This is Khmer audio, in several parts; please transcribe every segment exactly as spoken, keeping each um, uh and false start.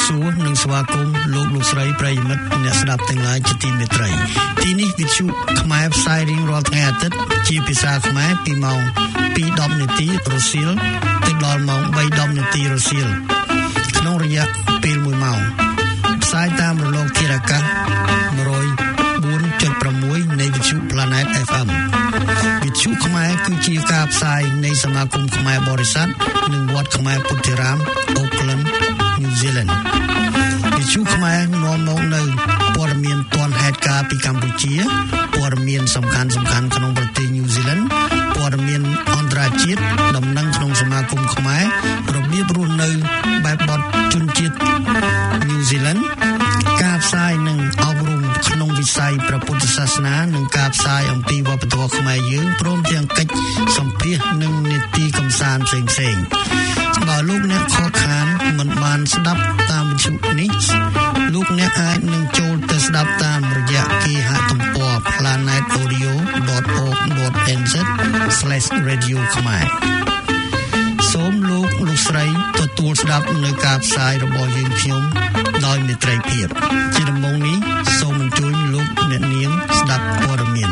សួរនិងស្វាគមន៍លោកលោកស្រីប្រិយមិត្តអ្នកស្ដាប់ទាំងឡាយជាទីមេត្រីទីនេះវិទ្យុខ្មែរផ្សាយរៀងរាល់ថ្ងៃអាទិត្យជាភាសាខ្មែរពីម៉ោង ពីរដប់ នាទីរសៀលទៅដល់ម៉ោង បីដប់ នាទីរសៀលក្នុងរយៈពេលមួយម៉ោងផ្សាយតាមរលកធាតុអាកាស one oh four point six នៃវិទ្យុ Planet เอฟ เอ็ม វិទ្យុខ្មែរគឺជាការផ្សាយនៃសមាគមខ្មែរបរិស័ទនិងវត្តខ្មែរពុទ្ធិរាម Auckland New Zealand វិទ្យុខ្មែរនាំមកនៅព័ត៌មានទាន់ហេតុការណ៍ពីកម្ពុជាព័ត៌មានសំខាន់ៗក្នុងប្រទេស New Zealand ព័ត៌មានអន្តរជាតិដំណឹងក្នុងសមាគមខ្មែររបៀបរស់នៅបែបបទជនជាតិ New Zealand ការផ្សាយនិងអប់រំក្នុងវិស័យព្រះពុទ្ធសាសនានិងការផ្សាយអំពីវប្បធម៌ខ្មែរយើងព្រមទាំងកិច្ចសម្ភាសន៍និងនីតិកម្សាន្តផ្សេងៗបើលោកអ្នកខកខានមិនបានស្ដាប់តាមវិទ្យុនេះលោកអ្នកអាចនឹងចូលទៅស្ដាប់តាមរយៈគេហទំព័រ planet audio dot org dot n z slash radio ខ្មែរសូមលោកលោកស្រីទទួលស្ដាប់នៅការផ្សាយរបស់យើងខ្ញុំដោយមេត្រីភាពជាដំបូងនេះសូមអញ្ជើញលោកអ្នកនាងស្ដាប់ព័ត៌មាន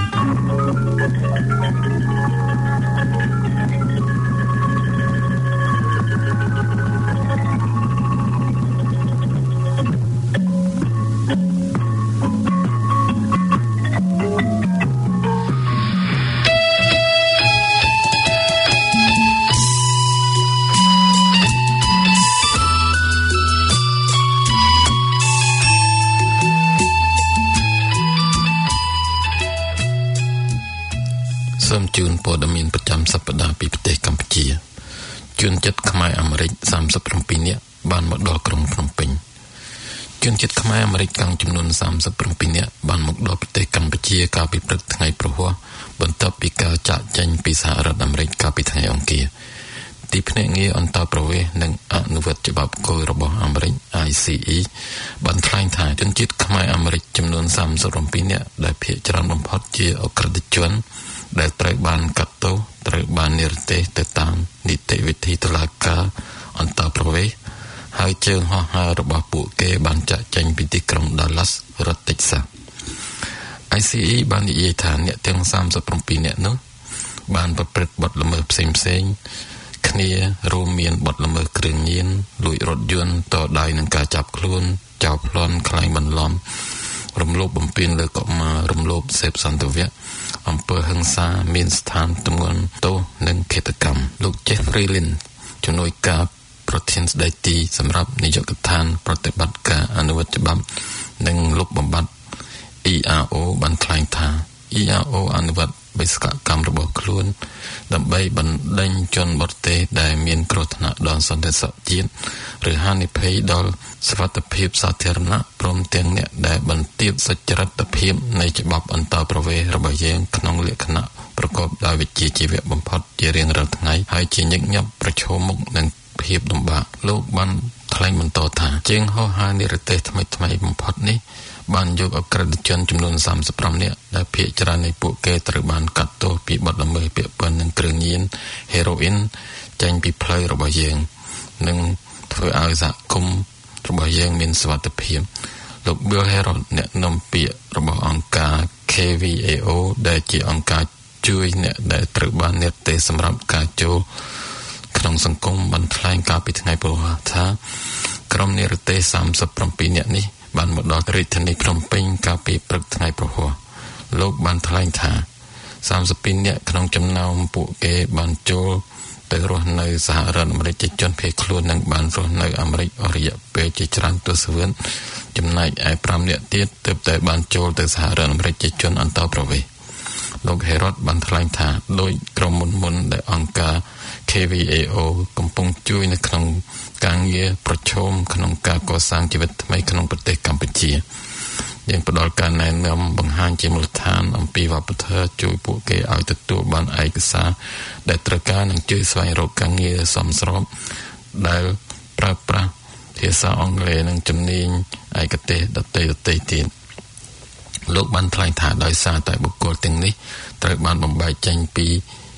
សូមជូនព័ត៌មានប្រចាំសប្តាហ៍ពីប្រទេសកម្ពុជាជនជាតិខ្មែរអាមេរិកសាមសិបប្រាំពីរនាក់បានមកដល់ក្រុងភ្នំពេញជនជាតិខ្មែរអាមេរិកកាំងចំនួនសាមសិបប្រាំពីរនាក់បានមកដល់ប្រទេសកម្ពុជាកាលពីព្រឹកថ្ងៃព្រហស្បតិ៍បន្ទាប់ពីការចាកចេញពីសហរដ្ឋអាមេរិកកាលពីថ្ងៃអង្គារទីភ្នាក់ងារអន្តរប្រវេសន៍និងអនុវត្តច្បាប់គោលរបស់អាមេរិក I C E បានថ្លែងថាជនជាតិខ្មែរអាមេរិកចំនួនសាមសិបប្រាំពីរនាក់ដែលភាគច្រើនបំផុតជាអក្រិតជនដែលត្រូវបានកាត់ទោសត្រូវបាននិរទេសទៅតាមនីតិវិធីតុលាការអន្តរប្រវេសន៍ហើយជើងហោះហើររបស់ពួកគេបានចាក់ចេញពីទីក្រុង Dallas រដ្ឋ Texas I C E បាននិយាយថាអ្នកទាំងសាមសិបប្រាំពីរនាក់នោះបានប្រព្រឹត្តបទល្មើសផ្សេងៗគ្នារួមមានបទល្មើសគ្រឿងញៀនលួចរថយន្តតដៃនឹងការចាប់ខ្លួនចោរប្លន់ក្លែងបន្លំរំលោភបំពានលើកុមាររំលោភសេពសន្តិវៈអំពើហិង្សាមានស្ថានទម្ងន់ទោសនិងឃាតកម្មលោក Jeffrey Lynn ជំនួយការប្រធានស្ដីទីសម្រាប់នាយកដ្ឋានប្រតិបត្តិការអនុវត្តច្បាប់និងលុបបំបាត់ E R O បានថ្លែងថា E R O អនុវត្តបេសកកម្មរបស់ខ្លួនដើម្បីបណ្ដេញជនបរទេសដែលមានគ្រោះថ្នាក់ដល់សន្តិសុខជាតិឬហានិភ័យដល់សុវត្ថិភាពសាធារណៈព្រមទាំងអ្នកដែលបន្ទាបសុចរិតភាពនៃច្បាប់អន្តរប្រវេសន៍របស់យើងក្នុងលក្ខណៈប្រកបដោយវិជ្ជាជីវៈបំផុតជារៀងរាល់ថ្ងៃហើយជាញឹកញាប់ប្រឈមមុខនឹងភាពលំបាកលោកបានថ្លែងបន្តថាជាងហោះហើរនិរទេសថ្មីថ្មីបំផុតនេះបានយកអក្រិតជនចំនួនសាមសិបប្រាំនាក់ដែលភាគច្រើននៃពួកគេត្រូវបានកាត់ទោសពីបទល្មើសពាក់ព័ន្ធនឹងគ្រឿងញៀនហេរ៉ូអ៊ីនចេញពីផ្លូវរបស់យើងនិងធ្វើឲ្យសហគមន៍របស់យើងមានសុវត្ថិភាពលោក Bill Herod អ្នកនាំពាក្យរបស់អង្គការ K V A O ដែលជាអង្គការជួយអ្នកដែលត្រូវបាននិរទេសសម្រាប់ការចូលក្នុងសង្គមបានថ្លែងកាលពីថ្ងៃព្រហស្បតិ៍ថាក្រុមនិរទេសសាមសិបប្រាំពីរនាក់នេះបានមកដល់រាជធានីភ្នំពេញកាលពីព្រឹកថ្ងៃព្រហស្បតិ៍លោកបានថ្លែងថាសាមសិបពីរនាក់ក្នុងចំណោមពួកគេបានចូលទៅរស់នៅសហរដ្ឋអាមេរិកជាជនភៀសខ្លួននិងបានរស់នៅអាមេរិកអស់រយៈពេលជាច្រើនទសវត្សរ៍ចំណែកឯប្រាំនាក់ទៀតទើបតែបានចូលទៅសហរដ្ឋអាមេរិកជាជនអន្តរប្រវេសន៍លោក Herod បានថ្លែងថាដោយក្រុមមុនមុនដែលអង្គការ K V A O កំពុងជួយនៅក្នុងការងារប្រឈមក្នុងការកសាងជីវិតថ្មីក្នុងប្រទេសកម្ពុជាយើងផ្ដល់ការណែនាំបង្ហាញជាមូលដ្ឋានអំពីវប្បធម៌ជួយពួកគេឲ្យទទួលបានឯកសារដែលត្រូវការនិងជួយស្វែងរកការងារសមស្របដែលប្រើប្រាស់ភាសាអង់គ្លេសនិងជំនាញឯកទេសដទៃៗទៀតលោកបានថ្លែងថាដោយសារតែបុគ្គលទាំងនេះត្រូវបានបំបែកចេញពី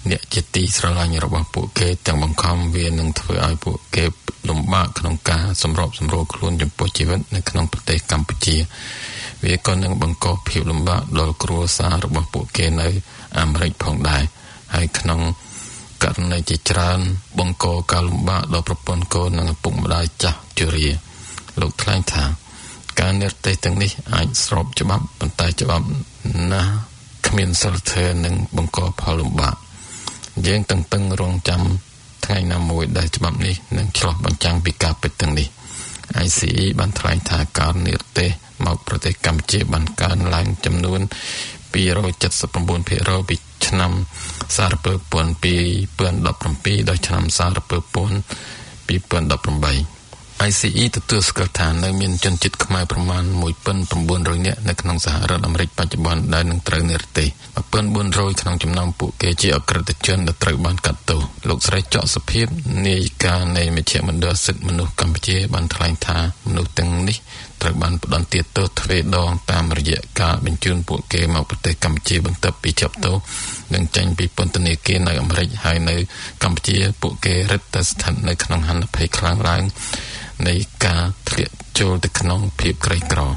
អ្នកជាទីស្រឡាញ់របស់ពួកគេទាំងបង្ខំវានឹងធ្វើឲ្យពួកគេលំបាកក្នុងការសម្របសម្រួលខ្លួនចំពោះជីវិតនៅក្នុងប្រទេសកម្ពុជាវាក៏នឹងបង្កភាពលំបាកដល់គ្រួសាររបស់ពួកគេនៅអាមេរិកផងដែរហើយក្នុងករណីជាច្រើនបង្កការលំបាកដល់ប្រពន្ធកូននិងឪពុកម្ដាយចាស់ជរាលោកថ្លែងថាការនិរទេសទាំងនេះអាចស្របច្បាប់ប៉ុន្តែច្បាប់ណាស់គ្មានសិលធម៌និងបង្កផលលំបាកយើងតឹងតឹងរងចាំថ្ងៃណាមួយដែលច្បាប់នេះនឹងឆ្លុះបញ្ចាំងពីការពិតទាំងនេះ I C E បានថ្លែងថាការនិរទេសមកប្រទេសកម្ពុជាបានកើនឡើងចំនួនtwo hundred seventy-nine percent ពីឆ្នាំសារពើពាន់ពីរពាន់ដប់ប្រាំពីរដល់ឆ្នាំសារពើពាន់ពីរពាន់ដប់ប្រាំបី I C E ទទួលស្គាល់ថានៅមានជនជាតិខ្មែរប្រមាណone thousand nine hundredនាក់នៅក្នុងសហរដ្ឋអាមេរិកបច្ចុប្បន្នដែលនឹងត្រូវនិរទេសone thousand four hundredក្នុងចំណោមពួកគេជាអក្រិតជនដែលត្រូវបានកាត់ទោសលោកស្រីច័កសុភីបនាយិកានៃមជ្ឈមណ្ឌលសិទ្ធិមនុស្សកម្ពុជាបានថ្លែងថាមនុស្សទាំងនេះត្រូវបានផ្តន្ទាទោសទ្វេដងតាមរយៈការបញ្ជូនពួកគេមកប្រទេសកម្ពុជាបន្ទាប់ពីជាប់ទោសនិងចេញពីពន្ធនាគារនៅអាមេរិកហើយនៅកម្ពុជាពួកគេរឹតតែស្ថិតនៅក្នុងហានិភ័យខ្លាំងឡើងនៃការធ្លាក់ចូលទៅក្នុងភាពក្រីក្រ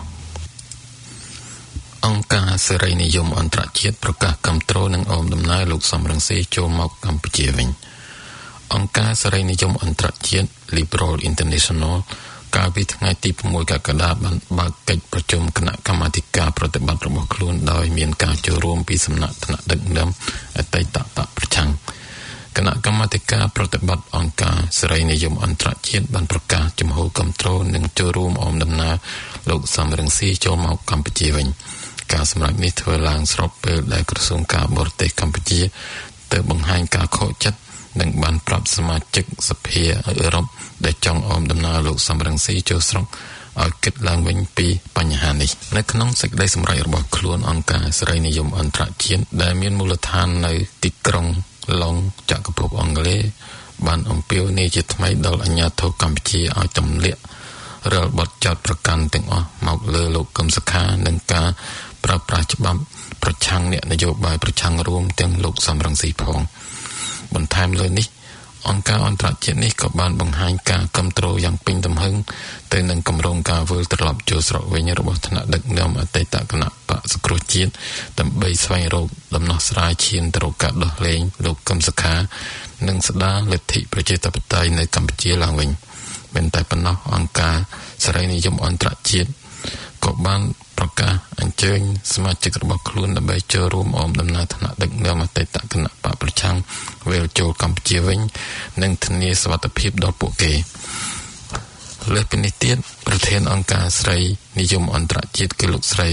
អង្គការសេរីនិយមអន្តរជាតិប្រកាសគាំទ្រនិងអមដំណើរលោកសំរងស៊ីចូលមកកម្ពុជាវិញអង្គការសេរីនិយមអន្តរជាតិ Liberal International កាលពីថ្ងៃទីsixកក្កដាបានបើកកិច្ចប្រជុំគណៈកម្មាធិការប្រតិបត្តិរបស់ខ្លួនដោយមានការចូលរួមពីសំណាក់ថ្នាក់ដឹកនាំអតីតបកប្រឆាំងគណៈកម្មាធិការប្រតិបត្តិអង្គការសេរីនិយមអន្តរជាតិបានប្រកាសជំហរគាំទ្រនិងចូលរួមអមដំណើរលោកសំរងស៊ីចូលមកកម្ពុជាវិញការសម្រេចនេះធ្វើឡើងស្របពេលដែលក្រសួងការបរទេសកម្ពុជាទៅបង្ហាញការខកចិត្តនិងបានប្រាប់សមាជិកសភាអឺរ៉ុបដែលចង់អមដំណើរលោកសំរងស៊ីចូលស្រុកឲ្យគិតឡើងវិញពីបញ្ហានេះនៅក្នុងសេចក្តីសម្រេចរបស់ខ្លួនអង្គការសេរីនិយមអន្តរជាតិដែលមានមូលដ្ឋាននៅទីក្រុងឡុងចក្រភពអង់គ្លេសបានអំពាវនាវជាថ្មីដល់អាជ្ញាធរកម្ពុជាឲ្យទម្លាក់រាល់បទចោទប្រកាន់ទាំងអស់មកលើលោកកឹមសុខានិងការប្រើប្រាស់ច្បាប់ប្រឆាំងអ្នកនយោបាយប្រឆាំងរួមទាំងលោកសំរងស៊ីផងបន្ថែមលើនេះអង្គការអន្តរជាតិនេះក៏បានបង្ហាញការគាំទ្រយ៉ាងពេញទំហឹងទៅនឹងគម្រោងការវិលត្រឡប់ចូលស្រុកវិញរបស់ថ្នាក់ដឹកនាំអតីតគណៈបក្សសង្គ្រោះជាតិដើម្បីស្វែងរកដំណោះស្រាយឈានទៅរកការដោះលែងលោកកឹមសុខានិងស្ដារលទ្ធិប្រជាធិបតេយ្យនៅកម្ពុជាឡើងវិញមិនតែប៉ុណ្ណោះអង្គការសេរីនិយមអន្តរជាតិក៏បានប្រកាសអញ្ជើញសមាជិករបស់ខ្លួនដើម្បីចូលរួមអមដំណើរថ្នាក់ដឹកនាំអតីតគណៈបកប្រឆាំងវិលចូលកម្ពុជាវិញនិងធានាសុវត្ថិភាពដល់ពួកគេលើសពីនេះទៀតប្រធានអង្គការស្រីនិយមអន្តរជាតិគឺលោកស្រី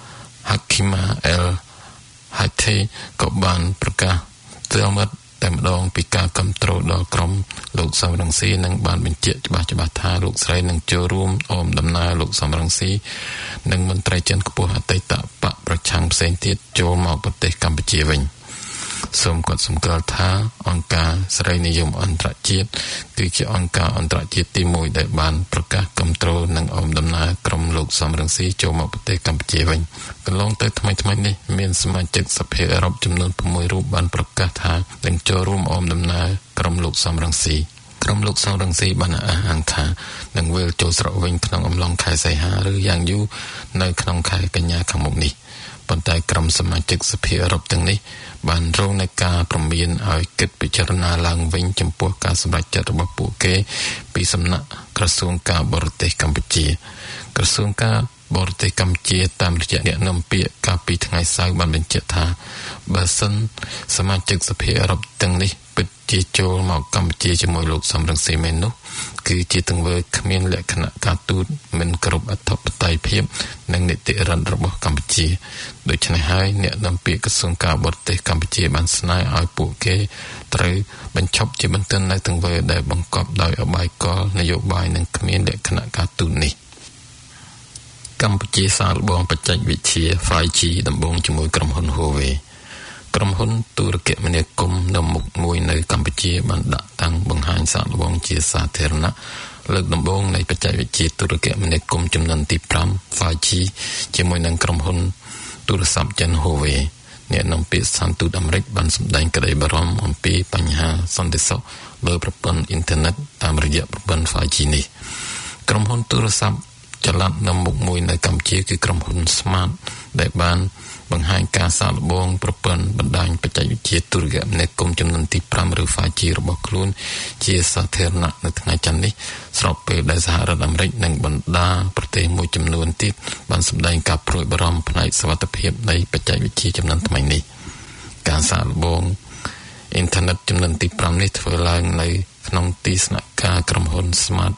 Hakima El Hathi ក៏បានប្រកាសទៅអមតតែម្ដងពីការគាំទ្រដល់ក្រុមលោកសំរងស៊ីនិងបានបញ្ជាក់ច្បាស់ច្បាស់ថាលោកស្រីនឹងចូលរួមអមដំណើរលោកសំរងស៊ីនិងមន្ត្រីជាន់ខ្ពស់អតីតបកប្រឆាំងផ្សេងទៀតចូលមកប្រទេសកម្ពុជាវិញសូមគាត់សម្គាល់ថាអង្គការសេរីនិយមអន្តរជាតិគឺជាអង្គការអន្តរជាតិទីមួយដែលបានប្រកាសគាំទ្រនិងអមដំណើរក្រុមលោកសំរងស៊ីចូលមកប្រទេសកម្ពុជាវិញកន្លងទៅថ្មីថ្មីនេះមានសមាជិកសភាអឺរ៉ុបចំនួនsixរូបបានប្រកាសថានឹងចូលរួមអមដំណើរក្រុមលោកសំរងស៊ីក្រុមលោកសំរងស៊ីបានអះអាងថានឹងវិលចូលស្រុកវិញក្នុងអំឡុងខែសីហាឬយ៉ាងយូរនៅក្នុងខែកញ្ញាខាងមុខនេះប៉ុន្តែក្រុមសមាជិកសភាអឺរ៉ុបទាំងនេះបានរងនៃការព្រមានឲ្យគិតពិចារណាឡើងវិញចំពោះការសម្រេចចិត្តរបស់ពួកគេពីសំណាក់ក្រសួងការបរទេសកម្ពុជាក្រសួងការបរទេសកម្ពុជាតាមរយៈអ្នកនាំពាក្យកាលពីថ្ងៃសៅរ៍បានបញ្ជាក់ថាបើសិនសមាជិកសភាអឺរ៉ុបទាំងនេះពិតជាចូលមកកម្ពុជាជាមួយលោកសំរងស៊ីមែននោះគឺជាទង្វើគ្មានលក្ខណៈការទូតមិនគ្រប់អធិបតេយ្យភាពនិងនីតិរដ្ឋរបស់កម្ពុជាដូច្នេះហើយអ្នកនាំពាក្យក្រសួងការបរទេសកម្ពុជាបានស្នើឲ្យពួកគេត្រូវបញ្ឈប់ជាបន្ទាន់នៅទង្វើដែលបង្កប់ដោយអបាយកលនយោបាយនិងគ្មានលក្ខណៈការទូតនេះកម្ពុជាសាកល្បងបច្ចេកវិទ្យា five G ដំបូងជាមួយក្រុមហ៊ុន Huawei ក្រុមហ៊ុនទូរគមនាគមន៍នៅមុខមួយនៅកម្ពុជាបានដាក់តាំងបង្ហាញសាកល្បងជាសាធារណៈលើកដំបូងនៃបច្ចេកវិទ្យាទូរគមនាគមន៍ចំនួនទីfive five G ជាមួយនឹងក្រុមហ៊ុនទូរស័ព្ទចិន Huawei អ្នកនាំពាក្យស្ថានទូតអាមេរិកបានសម្ដែងក្តីបារម្ភអំពីបញ្ហាសន្តិសុខលើប្រព័ន្ធអ៊ីនធឺណិតតាមរយៈប្រព័ន្ធ five G នេះក្រុមហ៊ុនទូរស័ព្ទចល័តនៅមុខមួយនៅកម្ពុជាគឺក្រុមហ៊ុន Smart ដែលបានបង្ហាញការសាកល្បងប្រព័ន្ធបណ្ដាញបច្ចេកវិទ្យាទូរគមនាគមន៍ចំនួនទីfiveឬ five G របស់ខ្លួនជាសាធារណៈនៅថ្ងៃច័ន្ទនេះស្របពេលដែលសហរដ្ឋអាមេរិកនិងបណ្ដាប្រទេសមួយចំនួនទៀតបានសម្ដែងការព្រួយបារម្ភផ្នែកសុវត្ថិភាពនៃបច្ចេកវិទ្យាចំនួនថ្មីនេះការសាកល្បងអ៊ីនធឺណិតចំនួនទីfiveនេះធ្វើឡើងនៅក្នុងទីស្នាក់ការក្រុមហ៊ុន Smart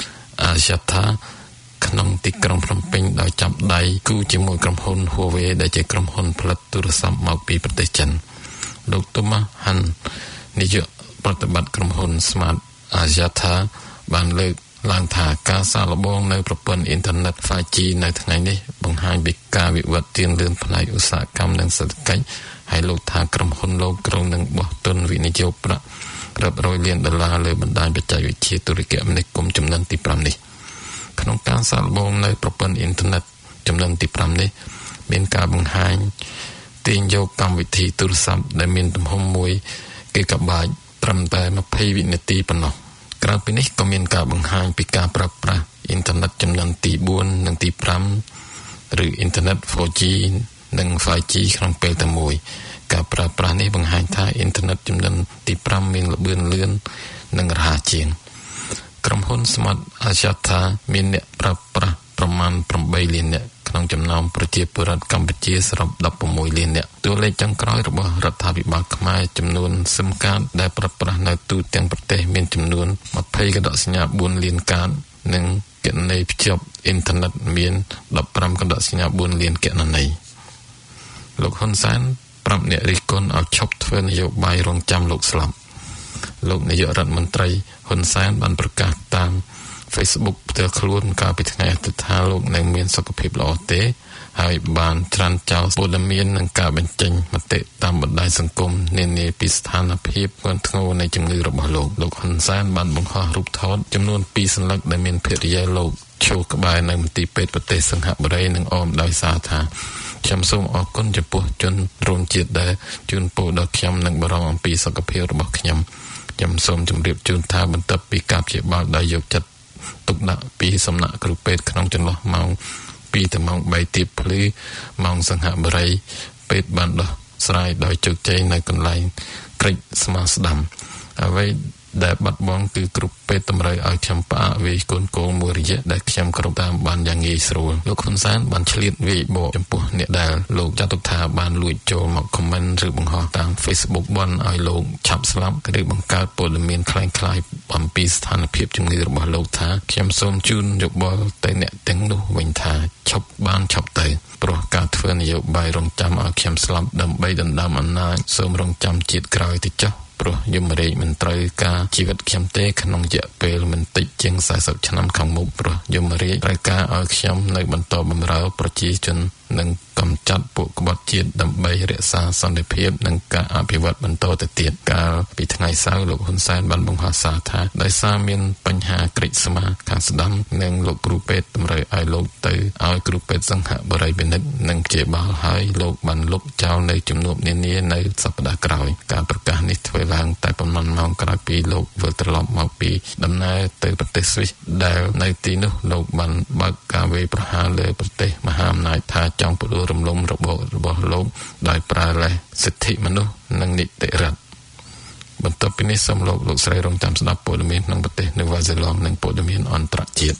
Axiata ក្នុងទីក្រុងភ្នំពេញដោយចាប់ដៃគូជាមួយក្រុមហ៊ុន Huawei ដែលជាក្រុមហ៊ុនផលិតទូរស័ព្ទមកពីប្រទេសចិនលោក Thomas Han នាយកប្រតិបត្តិក្រុមហ៊ុន Smart Axiata បានលើកឡើងថាការសាកល្បងនៅប្រព័ន្ធអ៊ីនធឺណិត five G នៅថ្ងៃនេះបង្ហាញពីការវិវត្តទៀងលឿនផ្នែកឧស្សាហកម្មនិងសេដ្ឋកិច្ចហើយលោកថាក្រុមហ៊ុនលោកក្រុងនឹងបោះទុនវិនិយោគប្រាក់រាប់រយលានដុល្លារលើបណ្ដាញបច្ចេកវិទ្យាទូរគមនាគមន៍ចំនួនទីfiveនេះក្នុងការសាកល្បងនៅប្រព័ន្ធអ៊ីនធឺណិតចំនួនទីfiveនេះមានការបង្ហាញទាញយកកម្មវិធីទូរស័ព្ទដែលមានទំហំone gigabyteត្រឹមតែtwentyវិនាទីប៉ុណ្ណោះក្រៅពីនេះក៏មានការបង្ហាញពីការប្រើប្រាស់អ៊ីនធឺណិតចំនួនទីfourនិងទីfiveឬអ៊ីនធឺណិតfour G និងfive G ក្នុងពេលតែមួយការប្រើប្រាស់នេះបង្ហាញថាអ៊ីនធឺណិតចំនួនទីfiveមានល្បឿនលឿននិងរហ័សជាងក្រុមហ៊ុន Smart Axiata មានអ្នកប្រើប្រាស់ប្រមាណeightលាននាក់ក្នុងចំណោមប្រជាពលរដ្ឋកម្ពុជាសរុបsixteenលាននាក់តួលេខចុងក្រោយរបស់រដ្ឋាភិបាលខ្មែរចំនួន SIM card ដែលប្រើប្រាស់នៅទូទាំងប្រទេសមានចំនួនtwentyកណ្ដកសញ្ញាfourលានកាតនិងគណនីភ្ជាប់អ៊ីនធឺណិតមានfifteenកណ្ដកសញ្ញាfourលានគណនីលោកហ៊ុនសែនប្រាប់អ្នករិះគន់ឲ្យឈប់ធ្វើនយោបាយរងចាំលោកស្លាប់លោកនាយករដ្ឋមន្ត្រីហ៊ុនសែនបានប្រកាសតាម Facebook ផ្ទាល់ខ្លួនកាលពីថ្ងៃអាទិត្យថាលោកនៅមានសុខភាពល្អទេហើយបានច្រានចោលព័ត៌មាននិងការបញ្ចេញមតិតាមបណ្ដាញសង្គមនានាពីស្ថានភាពធ្ងន់ធ្ងរនៃជំងឺរបស់លោកលោកហ៊ុនសែនបានបង្ហោះរូបថតចំនួនtwoសន្លឹកដែលមានភរិយាលោកឈរក្បែរនៅមន្ទីរពេទ្យប្រទេសសិង្ហបុរីនិងអមដោយសារថាខ្ញុំសូមអរគុណចំពោះជនរួមជាតិដែលជូនពរដល់ខ្ញុំនិងបារម្ភអំពីសុខភាពរបស់ខ្ញុំខ្ញុំសូមជម្រាបជូនថាបន្ទាប់ពីការព្យាបាលដោយយកចិត្តទុកដាក់ពីសំណាក់គ្រូពេទ្យក្នុងចន្លោះម៉ោងtwoទៅម៉ោងthreeទៀបភ្លឺម៉ោងសិង្ហបុរីពេទ្យបានដោះស្រាយដោយជោគជ័យនៅកន្លែងក្រិចស្មាស្ដាំអ្វីដែលបាត់បង់គឺគ្រូពេទ្យតម្រូវឲ្យខ្ញុំផ្អាកវាយកូនគោលមួយរយៈដែលខ្ញុំគ្រប់តាមបានយ៉ាងងាយស្រួលលោកហ៊ុនសែនបានឆ្លៀតវាយបកចំពោះអ្នកដែលលោកចាត់ទុកថាបានលួចចូលមកខមមិនឬបង្ហោះតាម Facebook បន់ឲ្យលោកឆាប់ស្លាប់ឬបង្កើតព័ត៌មានคล้ายៗអំពីស្ថានភាពជំងឺរបស់លោកថាខ្ញុំសូមជូនយោបល់ទៅអ្នកទាំងនោះវិញថាឈប់បានឈប់ទៅព្រោះការធ្វើនយោបាយរងចាំឲ្យខ្ញុំស្លាប់ដើម្បីដណ្ដើមអំណាចសូមរងចាំជាតិក្រោយទៅចុះព្រោះយមរាជមិនត្រូវការជីវិតខ្ញុំទេក្នុងរយៈពេលមិនតិចជាងfortyឆ្នាំខាងមុខព្រោះយមរាជត្រូវការឲ្យខ្ញុំនៅបន្តបម្រើប្រជាជននិងកម្ចាត់ពួកក្បត់ជាតិដើម្បីរក្សាសន្តិភាពនិងការអភិវឌ្ឍបន្តទៅទៀតកាលពីថ្ងៃសៅរ៍លោកហ៊ុនសែនបានបង្ហោះសារថាដោយសារមានបញ្ហាក្រិចស្មាខាងស្ដាំនិងលោកគ្រូពេទ្យតម្រូវឲ្យលោកទៅឲ្យគ្រូពេទ្យសង្ហបុរីពិនិត្យនិងព្យាបាលហើយលោកបានលុបចោលនៅជំនួបនានានៅសប្តាហ៍ក្រោយការប្រកាសនេះធ្វើឡើងតែប៉ុន្មានម៉ោងក្រោយពីលោកវិលត្រឡប់មកពីដំណើរទៅប្រទេសស្វីសដែលនៅទីនោះលោកបានបើកការវាយប្រហារលើប្រទេសមហាអំណាចថាចង់ផ្ដួលរំលំរបបរបស់លោកដោយប្រើលេសសិទ្ធិមនុស្សនិងនីតិរដ្ឋបន្ទាប់ពីនេះសូមលោកលោកស្រីរងចាំស្ដាប់ព័ត៌មានក្នុងប្រទេសនូវែលសេឡង់និងព័ត៌មានអន្តរជាតិ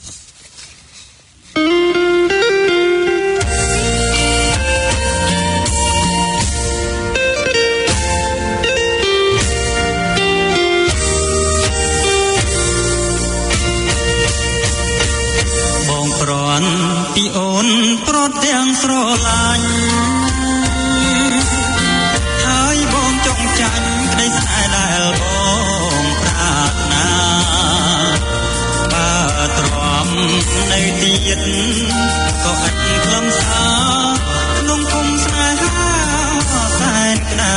បងប្រន់ពីអូនប្រត់ទាំងស្រឡាញ់ហើយបងចង់ចាញ់ក្តីស្នេហ៍ដែលបងប្រាថ្នាបើទ្រាំនៅទៀតក៏ឥតខ្លឹមសារក្នុងគុំស្នេហាសែនក្តៅ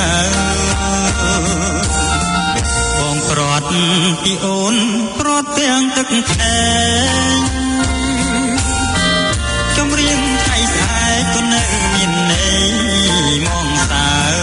បងប្រត់ពីអូនប្រត់ទាំងទឹកភ្នែកចម្រៀងថ្ងៃស្អែកក៏នៅមានន័យមងសៅ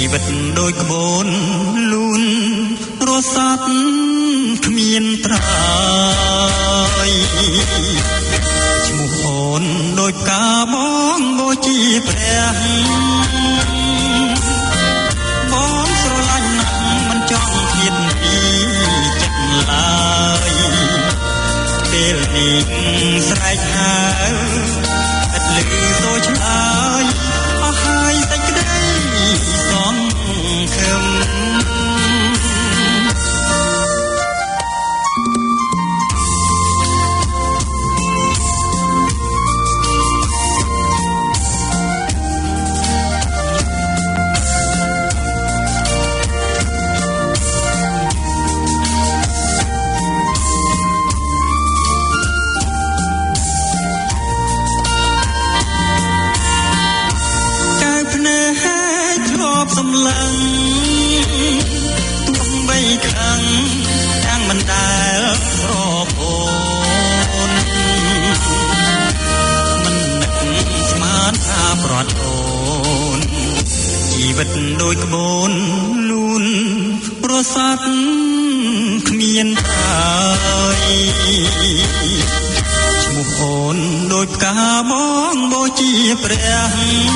វិតដូចក្បូនលូនរស័ព្ទគ្មានត្រើយឈ្មោះអូនដូចកាបងបូជាព្រះបងស្រឡាញ់ណាស់មិនចង់ធៀបពីចិត្តឡើយពេលនេះស្រែកហៅឥតលឺសូរឆ្លើយអស់ហើយសេចក្តីសង្ឃឹមសំឡឹងទុំបីខាងទាំងមិនដែលរពោនមិននឹកស្មានថាប្រត់អូនជីវិតដូចក្បូនលូនរស័ព្ទគ្មានត្រើយឈ្មោះអូនដូចផ្កាបងបូជាព្រះ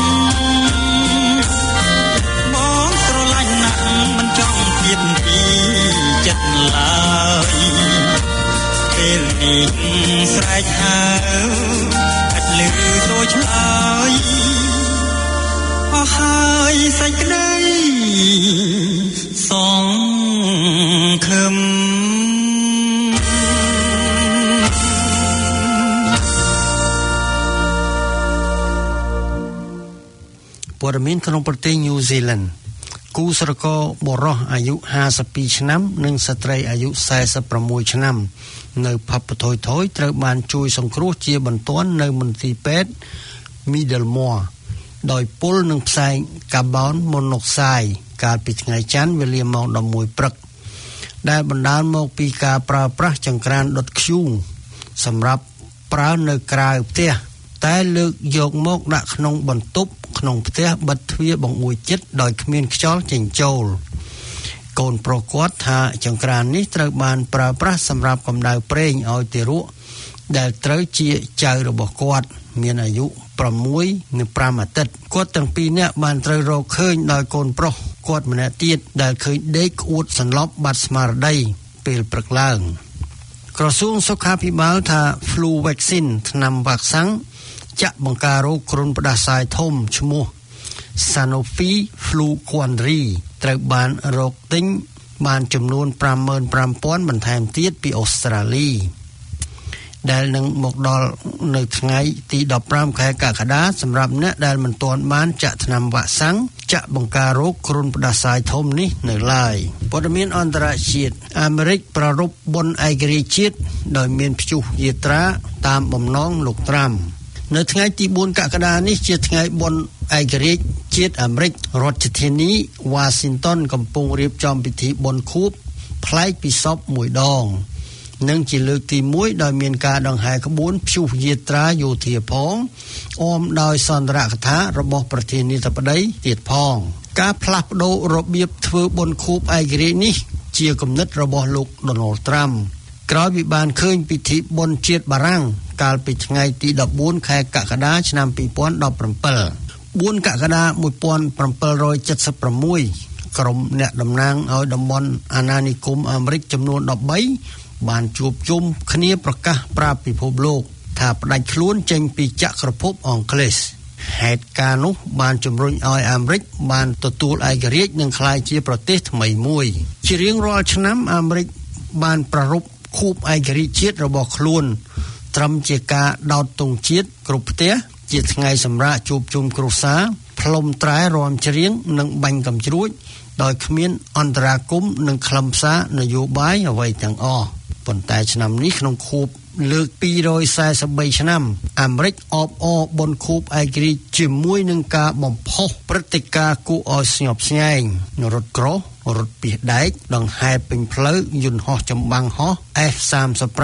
មិនចង់ធៀបពីចិត្តឡើយពេលនេះស្រែកហៅឥតលឺសូរឆ្លើយអស់ហើយសេចក្តីសង្ឃឹមព័ត៌មានក្នុងប្រទេសញូហ្សេឡង់គូស្រករបរោះអាយុห้าสิบពីរឆ្នាំនិងស្ត្រីអាយុสี่สิบหกឆ្នាំនៅផាប់ថយថយត្រូវបានជួយសង្គ្រោះជាបន្ទាន់នៅមន្ទីរពេទ្យ Middlemore ដោយពុលនឹងផ្សែងកាបូនម៉ូណុកសាយកាលពីថ្ងៃច័ន្ទវេលាម៉ោងដប់មួយព្រឹកដែលបណ្ដាលមកពីការប្រើប្រាស់ចង្ក្រានដុតធ្យូងសម្រាប់ប្រើនៅក្រៅផ្ទះតែលើកយកមកដាក់ក្នុងបន្ទប់ក្នុងផ្ទះបិទទ្វារបង្អួចជិតដោយគ្មានខ្យល់ចេញចូលកូនប្រុសគាត់ថាចង្ក្រាននេះត្រូវបានប្រើប្រាស់សម្រាប់កម្ដៅប្រេងឲ្យទារកដែលត្រូវជាចៅរបស់គាត់មានអាយុប្រាំមួយនិងប្រាំអាទិត្យគាត់ទាំងពីរនាក់បានត្រូវរកឃើញដោយកូនប្រុសគាត់ម្នាក់ទៀតដែលឃើញដេកក្អួតសន្លប់បាត់ស្មារតីពេលព្រឹកឡើងក្រសួងសុខាភិបាលថា flu vaccine ថ្នាំវ៉ាក់សាំងចាក់បង្ការរោគគ្រុនផ្ដាសាយធំឈ្មោះ Sanofi Fluquanri ត្រូវបានរកទិញបានចំនួនប្រាំម៉ឺនប្រាំពាន់បន្ថែមទៀតពីអូស្ត្រាលីដែលនឹងមកដល់នៅថ្ងៃទីដប់ប្រាំខែកក្កដាសម្រាប់អ្នកដែលមិនទាន់បានចាក់ថ្នាំវ៉ាក់សាំងចាក់បង្ការរោគគ្រុនផ្ដាសាយធំនេះនៅឡើយព័ត៌មានអន្តរជាតិអាមេរិកប្រារព្ធបុណ្យឯករាជ្យជាតិដោយមានព្យុះយាត្រាតាមបំណងលោកត្រាំនៅថ្ងៃទីបួនកក្កដានេះជាថ្ងៃបុណ្យឯករាជ្យជាតិអាមេរិករដ្ឋធានី Washington កំពុងរៀបចំពិធីបុណ្យខួបប្លែកពីសពមួយដងនិងជាលើកទីមួយដោយមានការដង្ហែក្បួនព្យុះយាត្រាយោធាផងអមដោយសន្ទរកថារបស់ប្រធានាធិបតីទៀតផងការផ្លាស់ប្ដូររបៀបធ្វើបុណ្យខួបឯករាជ្យនេះជាគំនិតរបស់លោក Donald Trump ក្រោយពីបានឃើញពិធីបុណ្យជាតិបារាំងកាលពីថ្ងៃទីដប់បួនខែកក្កដាឆ្នាំពីរពាន់ដប់ប្រាំពីរ បួនកក្កដាមួយពាន់ប្រាំពីររយចិតសិបប្រាំមួយក្រុមអ្នកតំណាងឲ្យតំបន់អាណានិគមអាមេរិកចំនួនដប់បីបានជួបជុំគ្នាប្រកាសប្រាប់ពិភពលោកថាផ្ដាច់ខ្លួនចេញពីចក្រភពអង់គ្លេសហេតុការណ៍នោះបានជំរុញឲ្យអាមេរិកបានទទួលឯករាជ្យនិងក្លាយជាប្រទេសថ្មីមួយជារៀងរាល់ឆ្នាំអាមេរិកបានប្រារព្ធខួបឯករាជ្យជាតិរបស់ខ្លួនត្រឹមជាការដោតទង់ជាតិគ្រប់ផ្ទះជាថ្ងៃសម្រាប់ជួបជុំគ្រួសារផ្លុំត្រែរាំច្រៀងនិងបាញ់កាំជ្រួចដោយគ្មានអន្តរាគមន៍និងខ្លឹមសារនយោបាយអ្វីទាំងអស់ប៉ុន្តែឆ្នាំនេះក្នុងខួបលើកពីររយសាសិបបីឆ្នាំអាមេរិកអបអរបុណ្យខួបឯករាជ្យជាមួយនឹងការបំផុសព្រឹត្តិការណ៍គួរឲ្យស្ញប់ស្ញែងរថក្រោះរថពាសដែកដង្ហែពេញផ្លូវយន្តហោះចម្បាំងហោះ F សាមសិបប្រាំ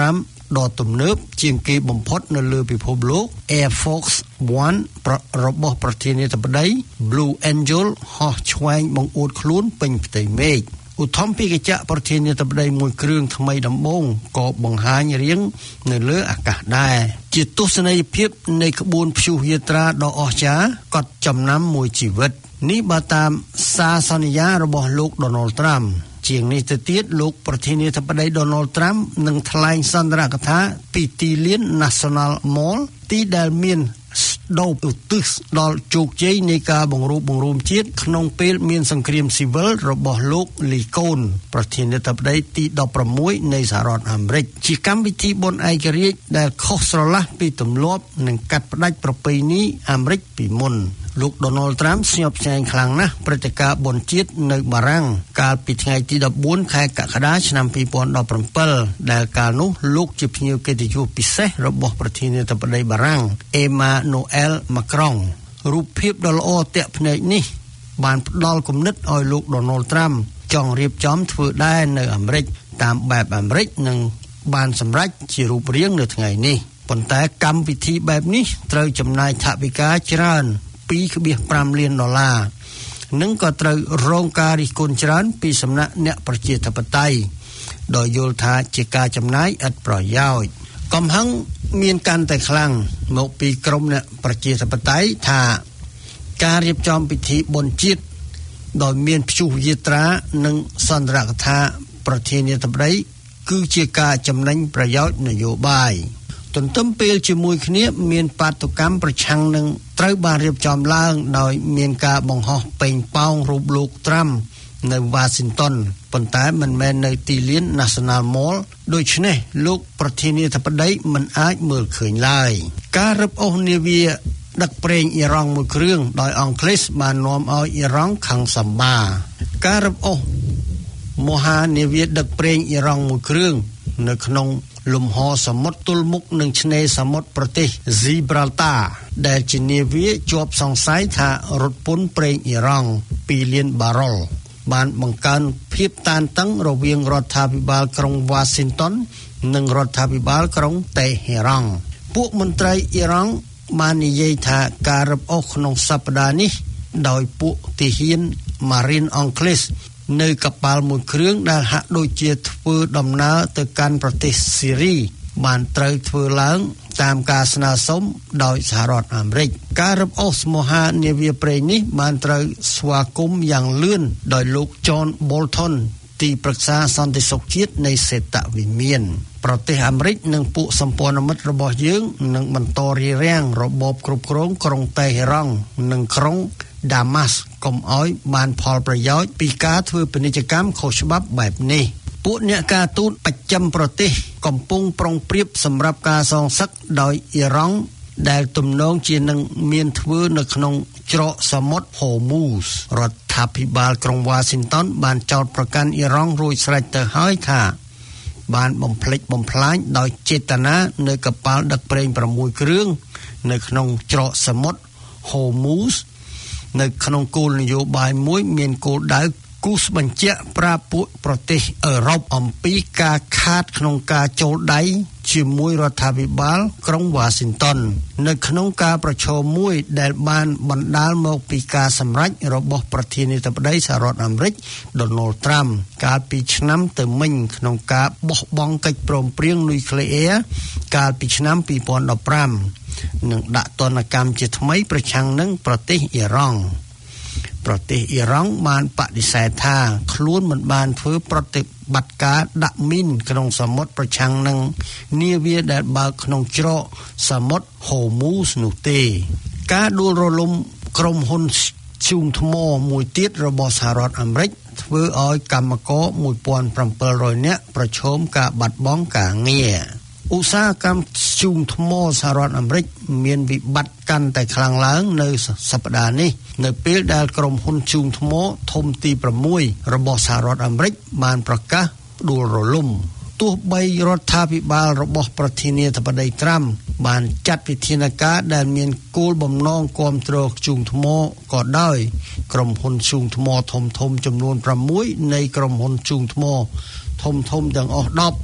ដ៏ទំនើបជាងគេបំផុតនៅលើពិភពលោក Air Force One របស់ប្រធានាធិបតី Blue Angel ហោះឆ្វែងបង្អួតខ្លួនពេញផ្ទៃមេឃឧទ្ធម្ភាគចក្រប្រធានាធិបតីមួយគ្រឿងថ្មីដំបូងក៏បង្ហាញរៀងនៅលើអាកាសដែរជាទស្សនីយភាពនៃក្បួនព្យុះយាត្រាដ៏អស្ចារ្យកត់ចំណាំមួយជីវិតនេះបើតាមសារសន្យារបស់លោក Donald Trump ជាងនេះទៅទៀតលោកប្រធានាធិបតី Donald Trump នឹងថ្លែងសន្ទរកថាពីទីលាន National Mall ទីដែលមានដូបឧទ្ទិសដល់ជោគជ័យនៃការបង្រួបបង្រួមជាតិក្នុងពេលមានសង្គ្រាមស៊ីវិលរបស់លោកលីកូនប្រធានាធិបតីទីដប់ប្រាំមួយនៃសហរដ្ឋអាមេរិកជាកម្មវិធីបុណ្យឯករាជ្យដែលខុសស្រឡះពីទម្លាប់និងកាត់ផ្តាច់ប្រពៃណីអាមេរិកពីមុនលោក Donald Trump ស្ញប់ស្ញែងខ្លាំងណាស់ព្រឹត្តិការណ៍បុណ្យជាតិនៅបារាំងកាលពីថ្ងៃទីដប់បួនខែកក្កដាឆ្នាំពីរពាន់ដប់ប្រាំដែលកាលនោះលោកជាភ្ញៀវកិត្តិយសពិសេសរបស់ប្រធានាធិបតីបារាំង Emmanuel Macron រូបភាពដ៏ល្អទាក់ភ្នែកនេះបានផ្ដល់គំនិតឲ្យលោក Donald Trump ចង់រៀបចំធ្វើដែរនៅអាមេរិកតាមបែបអាមេរិកនិងបានសម្រេចជារូបរាងនៅថ្ងៃនេះប៉ុន្តែកម្មវិធីបែបនេះត្រូវចំណាយថវិកាច្រើនពីរដុល្លារ5លានដុល្លារនិងក៏ត្រូវរងការរិះគន់ច្រើនពីសំណាក់អ្នកប្រជាធិបតេយ្យដោយយល់ថាជាការចំណាយឥតប្រយោជន៍កំហឹងមានកាន់តែខ្លាំងមកពីក្រុមអ្នកប្រជាធិបតេយ្យថាការរៀបចំពិធីបុណ្យជាតិដោយមានព្យុះយាត្រានិងសន្ទរកថាប្រធានាធិបតីគឺជាការចំណេញប្រយោជន៍នយោបាយទន្ទឹមពេលជាមួយគ្នាមានបាតុកម្មប្រឆាំងនឹងត្រូវបានរៀបចំឡើងដោយមានការបង្ហោះប៉េងប៉ោងរូបលោកត្រាំនៅ Washington ប៉ុន្តែមិនមែននៅទីលាន National Mall ដូច្នេះលោកប្រធានាធិបតីមិនអាចមើលឃើញឡើយការរឹបអូសនាវាដឹកប្រេងអ៊ីរ៉ង់មួយគ្រឿងដោយអង់គ្លេសបាននាំឲ្យអ៊ីរ៉ង់ខឹងសម្បាការរឹបអូសមហានាវាដឹកប្រេងអ៊ីរ៉ង់មួយគ្រឿងនៅក្នុងលំហសមុទ្រទល់មុខនឹងឆ្នេរសមុទ្រប្រទេស Gibraltar ដែលជានាវាជាប់សង្ស័យថារត់ពន្ធប្រេងអ៊ីរ៉ង់ពីរលានបារុលបានបង្កើនភាពតានតឹងរវាងរដ្ឋាភិបាលក្រុង Washington និងរដ្ឋាភិបាលក្រុងតេហេរ៉ង់ពួកមន្ត្រីអ៊ីរ៉ង់បាននិយាយថាការរឹបអូសក្នុងសប្តាហ៍នេះដោយពួកទាហាន Marine អង់គ្លេសនៅកប៉ាល់មួយគ្រឿងដែលហាក់ដូចជាធ្វើដំណើរទៅកាន់ប្រទេសស៊ីរីបានត្រូវធ្វើឡើងតាមការស្នើសុំដោយសហរដ្ឋអាមេរិកការរឹបអូសមហានាវាប្រេងនេះបានត្រូវស្វាគមន៍យ៉ាងលឿនដោយលោក John Bolton ទីប្រឹក្សាសន្តិសុខជាតិនៃសេតវិមានប្រទេសអាមេរិកនិងពួកសម្ព័ន្ធមិត្តរបស់យើងនឹងបន្តរារាំងរបបគ្រប់គ្រងក្រុងតេហេរ៉ង់និងក្រុងដាម៉ាស់កុំឲ្យបានផលប្រយោជន៍ពីការធ្វើពាណិជ្ជកម្មខុសច្បាប់បែបនេះពួកអ្នកការទូតបច្ចឹមប្រទេសកំពុងប្រុងប្រៀបសម្រាប់ការសងសឹកដោយអ៊ីរ៉ង់ដែលទំនងជានឹងមានធ្វើនៅក្នុងច្រកសមុទ្រ Hormuz រដ្ឋាភិបាលក្រុង Washington បានចោទប្រកាន់អ៊ីរ៉ង់រួចស្រេចទៅហើយថាបានបំផ្លិចបំផ្លាញដោយចេតនានៅកប៉ាល់ដឹកប្រេងប្រាំមួយគ្រឿងនៅក្នុងច្រកសមុទ្រ Hormuz នៅក្នុងគោលនយោបាយមួយមានគោលដៅគូសបញ្ជាក់ប្រាប់ពួកប្រទេសអឺរ៉ុបអំពីការខាតក្នុងការចូលដៃជាមួយរដ្ឋាភិបាលក្រុង Washington នៅក្នុងការប្រជុំមួយដែលបានបណ្ដាលមកពីការសម្រេចរបស់ប្រធានាធិបតីសហរដ្ឋអាមេរិក Donald Trump កាលពីឆ្នាំទៅមិញក្នុងការបោះបង់កិច្ចព្រមព្រៀងនុយក្លេអ៊ែរកាលពីឆ្នាំពីរពាន់ដប់ប្រាំនិងដាក់ទណ្ឌកម្មជាថ្មីប្រឆាំងនឹងប្រទេសអ៊ីរ៉ង់ប្រទេសអ៊ីរ៉ង់បានបដិសេធថាខ្លួនមិនបានធ្វើប្រតិបត្តិការដាក់មីនក្នុងសមុទ្រប្រឆាំងនឹងនាវាដែលបើកក្នុងច្រកសមុទ្រ Hormuz នោះទេការដួលរលំក្រុមហ៊ុនឈូងថ្មមួយទៀតរបស់សហរដ្ឋអាមេរិកធ្វើឲ្យកម្មករមួយពាន់ប្រាំពីររយនាក់ប្រឈមការបាត់បង់ការងារឧស្សាហកម្មធ្យូងថ្មសហរដ្ឋអាមេរិកមានវិបត្តិកាន់តែខ្លាំងឡើងនៅសប្តាហ៍នេះនៅពេលដែលក្រុមហ៊ុនធ្យូងថ្មធំទីប្រាំមួយរបស់សហរដ្ឋអាមេរិកបានប្រកាសដួលរលំទោះបីរដ្ឋាភិបាលរបស់ប្រធានាធិបតីត្រាំបានចាត់វិធានការដែលមានគោលបំណងគាំទ្រធ្យូងថ្មក៏ដោយក្រុមហ៊ុនធ្យូងថ្មធំៗចំនួនប្រាំមួយនៃក្រុមហ៊ុនធ្យូងថ្មធំៗទាំងអស់ដប់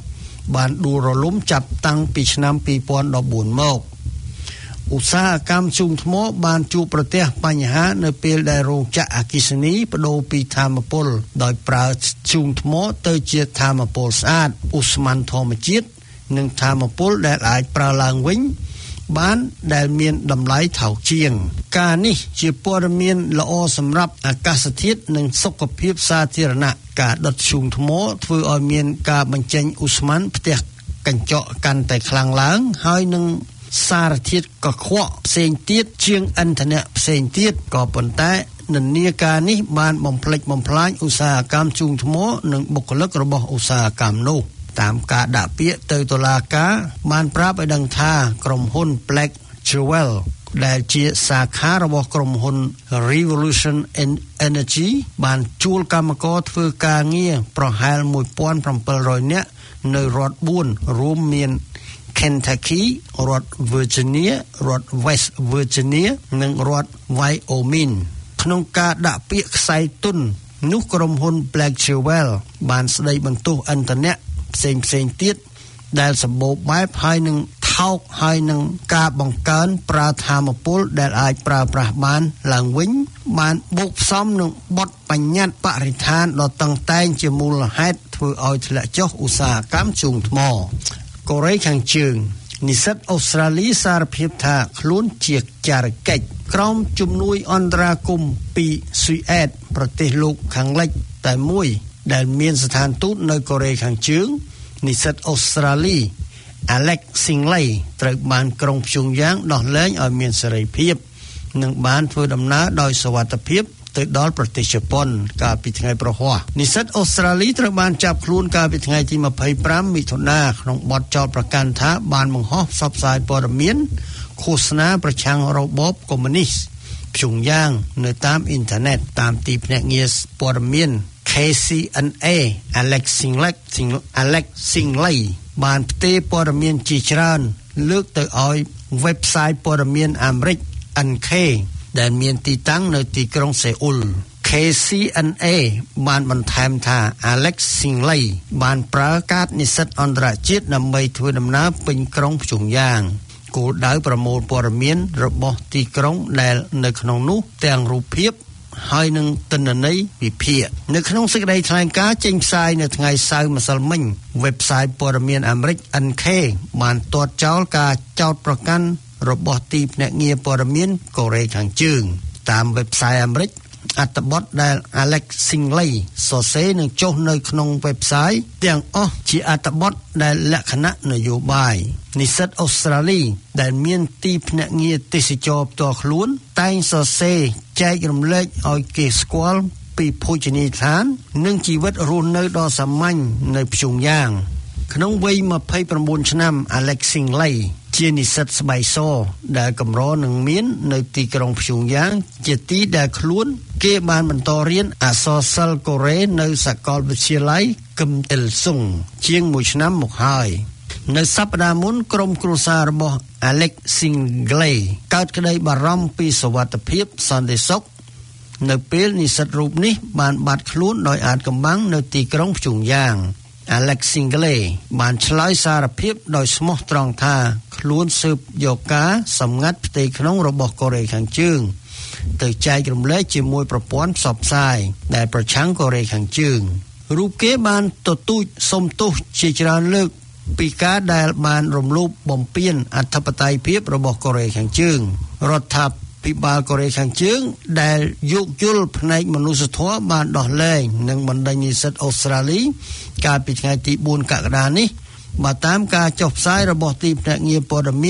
បានដួលរលំចាប់តាំងពីឆ្នាំពីរពាន់ដប់បួនមកឧស្សាហកម្មជូងថ្មបានជួបប្រទះបញ្ហានៅពេលដែលរោងចក្រអគ្គិសនីបដូរពីថាមពលដោយប្រើជូងថ្មទៅជាថាមពលស្អាតឧស្ម័នធម្មជាតិនិងថាមពលដែលអាចប្រើឡើងវិញបានដែលមានតម្លៃថោកជាងការនេះជាព័ត៌មានល្អសម្រាប់អាកាសធាតុនិងសុខភាពសាធារណៈការដុតជូងថ្មធ្វើឲ្យមានការបញ្ចេញឧស្ម័នផ្ទះកញ្ចក់កាន់តែខ្លាំងឡើងហើយនឹងសារធាតុកខ្វក់ផ្សេងទៀតជាងឥន្ធនៈផ្សេងទៀតក៏ប៉ុន្តែនិន្នាការនេះបានបំផ្លិចបំផ្លាញឧស្សាហកម្មជូងថ្មនិងបុគ្គលិករបស់ឧស្សាហកម្មនោះតាមការដាក់ពាក្យទៅតុលាការបានប្រាប់ឲ្យដឹងថាក្រុមហ៊ុន Black Jewel ដែលជាសាខារបស់ក្រុមហ៊ុន Revolution Energy បានជួលកម្មករធ្វើការងារប្រហែលមួយពាន់ប្រាំពីររយនាក់នៅរដ្ឋបួនរួមមាន Kentucky រដ្ឋ Virginia រដ្ឋ West Virginia និងរដ្ឋ Wyoming ក្នុងការដាក់ពាក្យខ្សែទុននោះក្រុមហ៊ុន Black Jewel បានស្ដីបន្ទោសឥន្ធនៈផ្សេងផ្សេងទៀតដែលសម្បូរបែបហើយនឹងថោកហើយនឹងការបង្កើនប្រើថាមពលដែលអាចប្រើប្រាស់បានឡើងវិញបានបូកផ្សំនឹងបទបញ្ញត្តិបរិស្ថានដ៏តឹងតែងជាមូលហេតុធ្វើឲ្យធ្លាក់ចុះឧស្សាហកម្មជូងថ្មកូរ៉េខាងជើងនិស្សិតអូស្ត្រាលីសារភាពថាខ្លួនជាចារកិច្ចក្រោមជំនួយអន្តរាគមន៍ពីស៊ុយអែតប្រទេសលោកខាងលិចតែមួយដែលមានស្ថានទូតនៅកូរ៉េខាងជើងនិស្សិតអូស្ត្រាលី Alex Singley ត្រូវបានក្រុងព្យុងយ៉ាងដោះលែងឲ្យមានសេរីភាពនិងបានធ្វើដំណើរដោយសុវត្ថិភាពទៅដល់ប្រទេសជប៉ុនកាលពីថ្ងៃប្រហ័សនិស្សិតអូស្ត្រាលីត្រូវបានចាប់ខ្លួនកាលពីថ្ងៃទីម្ភៃប្រាំមិថុនាក្នុងបទចោទប្រកាន់ថាបានបង្ហោះផ្សព្វផ្សាយព័ត៌មានឃោសនាប្រឆាំងរបបកុម្មុយនីសព្យុងយ៉ាងនៅតាមអ៊ីនធឺណិតតាមទីភ្នាក់ងារព័ត៌មាន K C N A Alex Singley Alex Singley បានផ្ទេរព័ត៌មានជាច្រើនលើកទៅឲ្យ website ព័ត៌មានអាមេរិក N K ដែលមានទីតាំងនៅទីក្រុងសេអ៊ុល K C N A បានបន្ថែមថា Alex Singley បានប្រើកាតនិស្សិតអន្តរជាតិដើម្បីធ្វើដំណើរពេញក្រុងព្យុងយ៉ាងគោលដៅប្រមូលព័ត៌មានរបស់ទីក្រុងដែលនៅក្នុងនោះទាំងរូបភាពហើយនឹងទិន្នន័យវិភាគនៅក្នុងសេចក្តីថ្លែងការណ៍ចេញផ្សាយនៅថ្ងៃសៅរ៍ម្សិលមិញ website ព័ត៌មានអាមេរិក N K បានទាត់ចោលការចោទប្រកាន់របស់ទីភ្នាក់ងារព័ត៌មានកូរ៉េខាងជើងតាម website អាមេរិកអត្ថបទដែល Alex Singley សរសេរនឹងចុះនៅក្នុង website ទាំងអស់ជាអត្ថបទដែលលក្ខណៈនយោបាយនិស្សិតអូស្ត្រាលីដែលមានទីភ្នាក់ងារទេសចរផ្ទាល់ខ្លួនតែងសរសេរចែករំលែកឲ្យគេស្គាល់ពីភោជនីយដ្ឋាននិងជីវិតរស់នៅដ៏សាមញ្ញនៅព្យុងយ៉ាងក្នុងវ័យម្ភៃប្រាំបួនឆ្នាំ Alex Singley ជានិស្សិតស្បែកសដែលកម្រនឹងមាននៅទីក្រុងព្យុងយ៉ាងជាទីដែលខ្លួនគេបានបន្តរៀនអក្សរសិល្ប៍កូរ៉េនៅសាកលវិទ្យាល័យ Kim Il Sung ជាងមួយឆ្នាំមកហើយនៅសប្តាហ៍មុនក្រុមគ្រួសាររបស់ Alex Singley កើតក្តីបារម្ភពីសុវត្ថិភាពសន្តិសុខនៅពេលនិស្សិតរូបនេះបានបាត់ខ្លួនដោយអាថ៌កំបាំងនៅទីក្រុងព្យុងយ៉ាង Alex Singley បានឆ្លើយសារភាពដោយស្មោះត្រង់ថាខ្លួនស៊ើបយកការសម្ងាត់ផ្ទៃក្នុងរបស់កូរ៉េខាងជើងទៅចែករំលែកជាមួយប្រព័ន្ធផ្សព្វផ្សាយដែលប្រឆាំងកូរ៉េខាងជើងរូបគេបានទទូចសុំទោសជាច្រើនលើកពីការដែលបានរំលោភបំពានអធិបតេយ្យភាពរបស់កូរ៉េខាងជើងរដ្ឋាភិបាលកូរ៉េខាងជើងដែលយោគយល់ផ្នែកមនុស្សធម៌បានដោះលែងនិងបណ្ដេញនិស្សិតអូស្ត្រាលីកាលពីថ្ងៃទីបួនកក្កដានេះបើតាមការចុះផ្សាយរបស់ទីភ្នាក់ងារព័ត៌មាន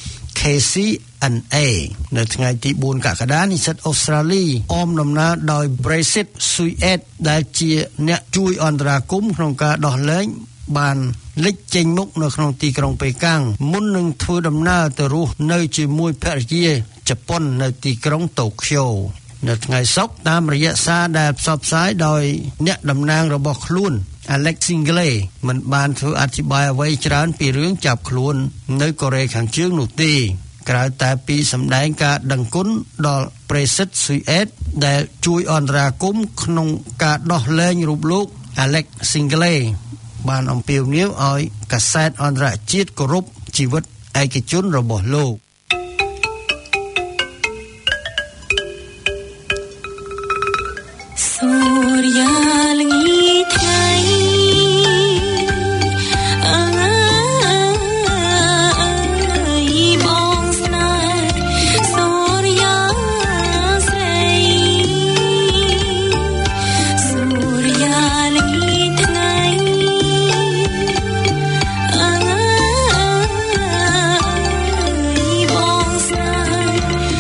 K C N A នៅថ្ងៃទីបួនកក្កដានិស្សិតអូស្ត្រាលីអមដំណើរដោយ Brexit ស៊ុយអែតដែលជាអ្នកជួយអន្តរាគមន៍ក្នុងការដោះលែងបានលេចចេញមុខនៅក្នុងទីក្រុងប៉េកាំងមុននឹងធ្វើដំណើរទៅរស់នៅជាមួយភរិយាជប៉ុននៅទីក្រុងតូក្យូនៅថ្ងៃសុក្រតាមរយៈសារដែលផ្សព្វផ្សាយដោយអ្នកតំណាងរបស់ខ្លួន Alex Singley មិនបានធ្វើអធិប្បាយអ្វីច្រើនពីរឿងចាប់ខ្លួននៅកូរ៉េខាងជើងនោះទេក្រៅតែពីសម្ដែងការដឹងគុណដល់ប្រេសិតស៊ុយអែតដែលជួយអន្តរាគមន៍ក្នុងការដោះលែងរូបលោក Alex Singley បានអំពាវនាវឲ្យកាសែតអន្តរជាតិគោរពជីវិតឯកជនរបស់លោកសូរយាលងីថ្ងៃ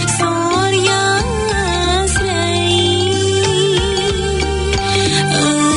Oh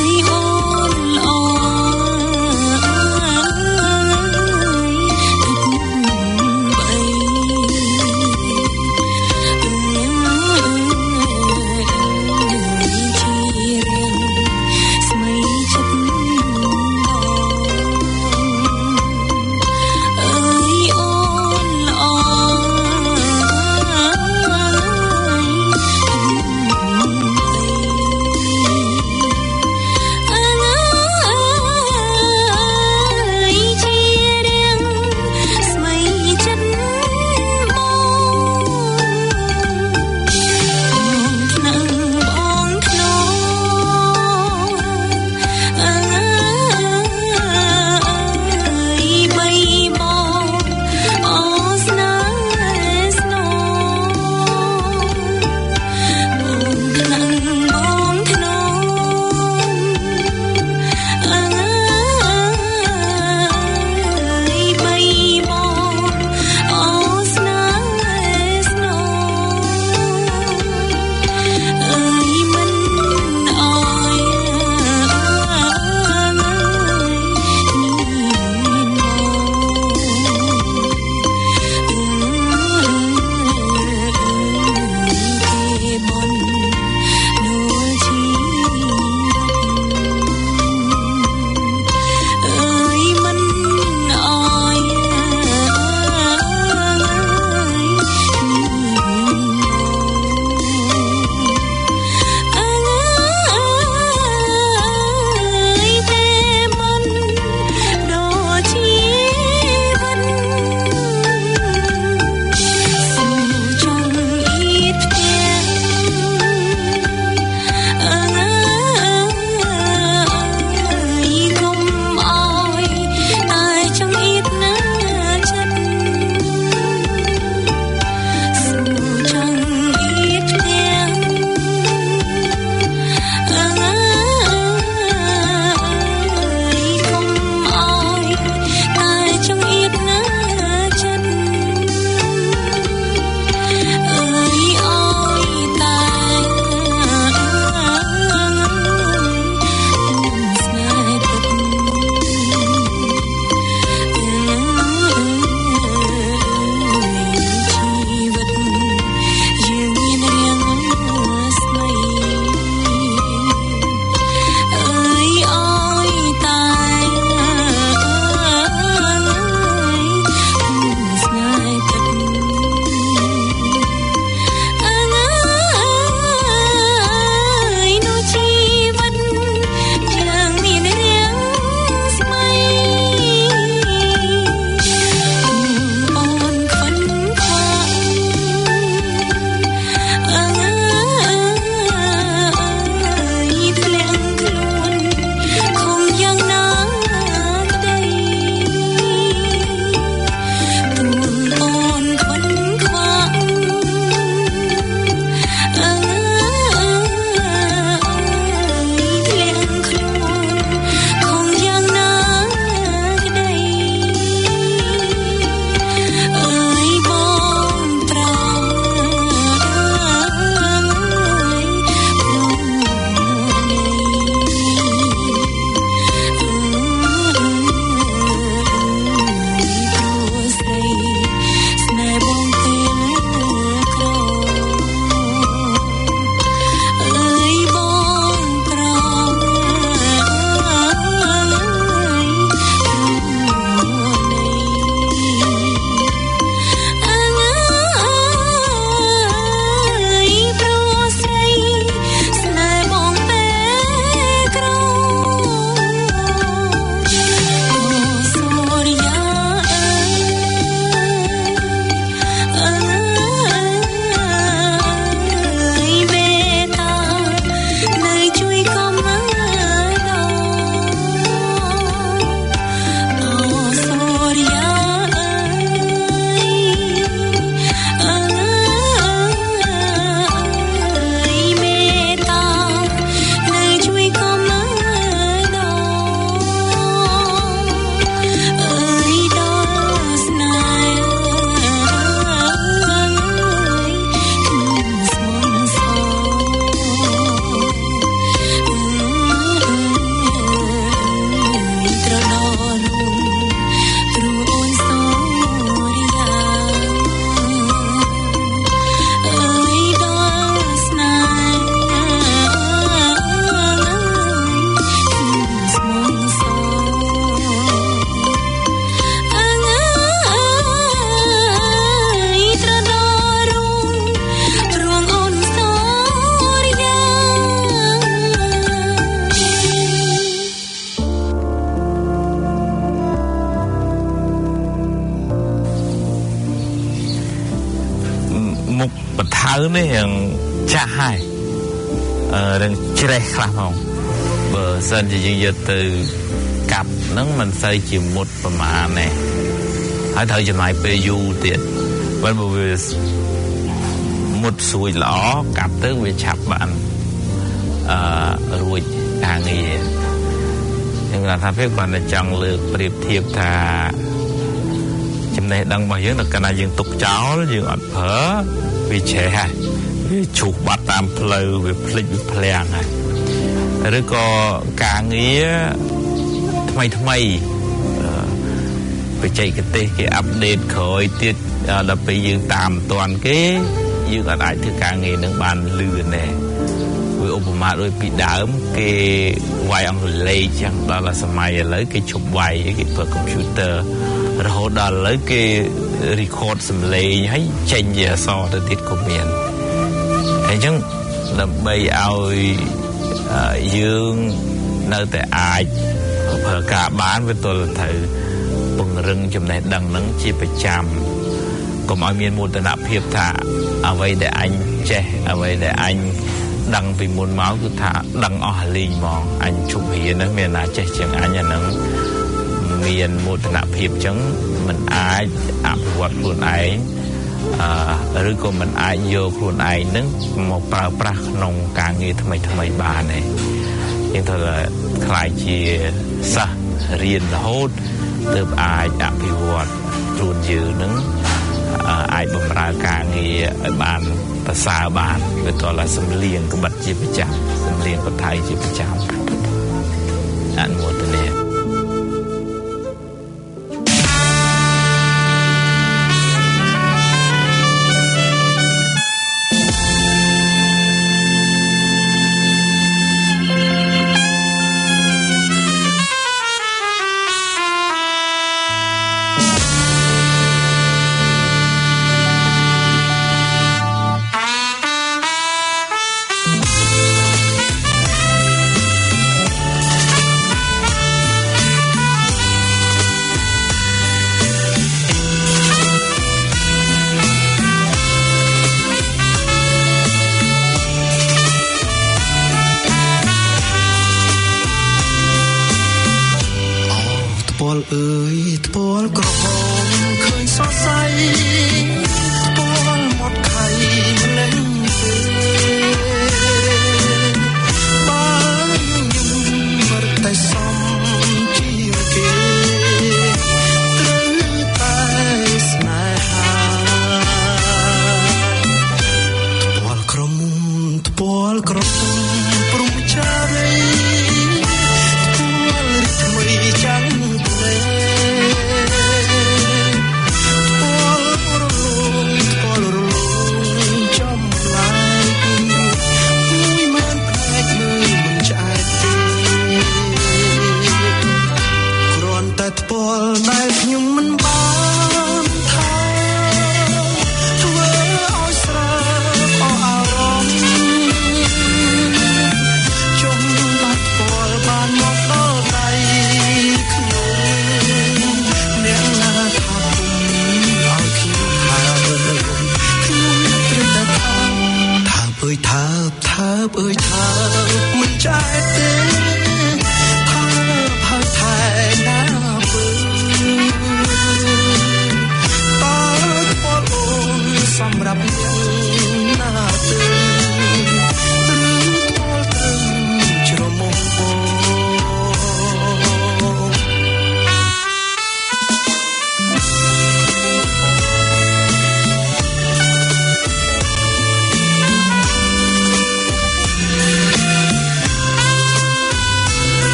មុខបថៅនេះយ៉ាងចាស់ហើយអឺរឿងជ្រេះខ្លះផងបើសិនជាយើងយកទៅកាប់ហ្នឹងមិនសូវជាមុតប្រមាណទេហើយត្រូវចំណាយពេលយូរទៀតបើវាមុតស្រួយល្អកាប់ទៅវាឆាប់បានអឺរួចការងារខ្ញុំថាពេលគាត់តែចង់លើកប្រៀបធៀបថាចំណេះដឹងរបស់យើងដល់កាលណាយើងទុកចោលយើងអត់ប្រើវាឆេះហើយវាឈូសបាត់តាមផ្លូវវាភ្លេចវាភ្លាំងហើយឬក៏ការងារថ្មីថ្មីបច្ចេកទេសគេអាប់ដេតក្រោយទៀតដល់ពេលយើងតាមមិនទាន់គេយើងអាចអាចធ្វើការងារនឹងបានលឿនដែរវាឧបមាដូចពីដើមគេវាយអង់គ្លេសចឹងដល់សម័យឥឡូវគេជប់វាយគេប្រើកុំព្យូទ័ររហូតដល់ឥឡូវគេ record សំឡេងហើយចេញជាអក្សរទៅទៀតក៏មានអញ្ចឹងដើម្បីឲ្យយើងនៅតែអាចប្រើការបានវាទល់ត្រូវពង្រឹងចំណេះដឹងហ្នឹងជាប្រចាំកុំឲ្យមានមោទនភាពថាអ្វីដែលអញចេះអ្វីដែលអញដឹងពីមុនមកគឺថាដឹងអស់លីងហ្មងអញជប់រៀនហ្នឹងមានណាចេះជាងអញអាហ្នឹងមានមោទនភាពអញ្ចឹងមិនអាចអភិវឌ្ឍខ្លួនឯងអឺឬក៏មិនអាចយកខ្លួនឯងហ្នឹងមកប្រើប្រាស់ក្នុងការងារថ្មីថ្មីបានទេយើងត្រូវខ្លាយជាសិស្សរៀនរហូតទើបអាចអភិវឌ្ឍខ្លួនយើងហ្នឹងអាចបម្រើការងារឲ្យបានប្រសើរបានវាតលសំលៀងក្បិតជាប្រចាំសំលៀងបថៃជាប្រចាំអនុមោទនា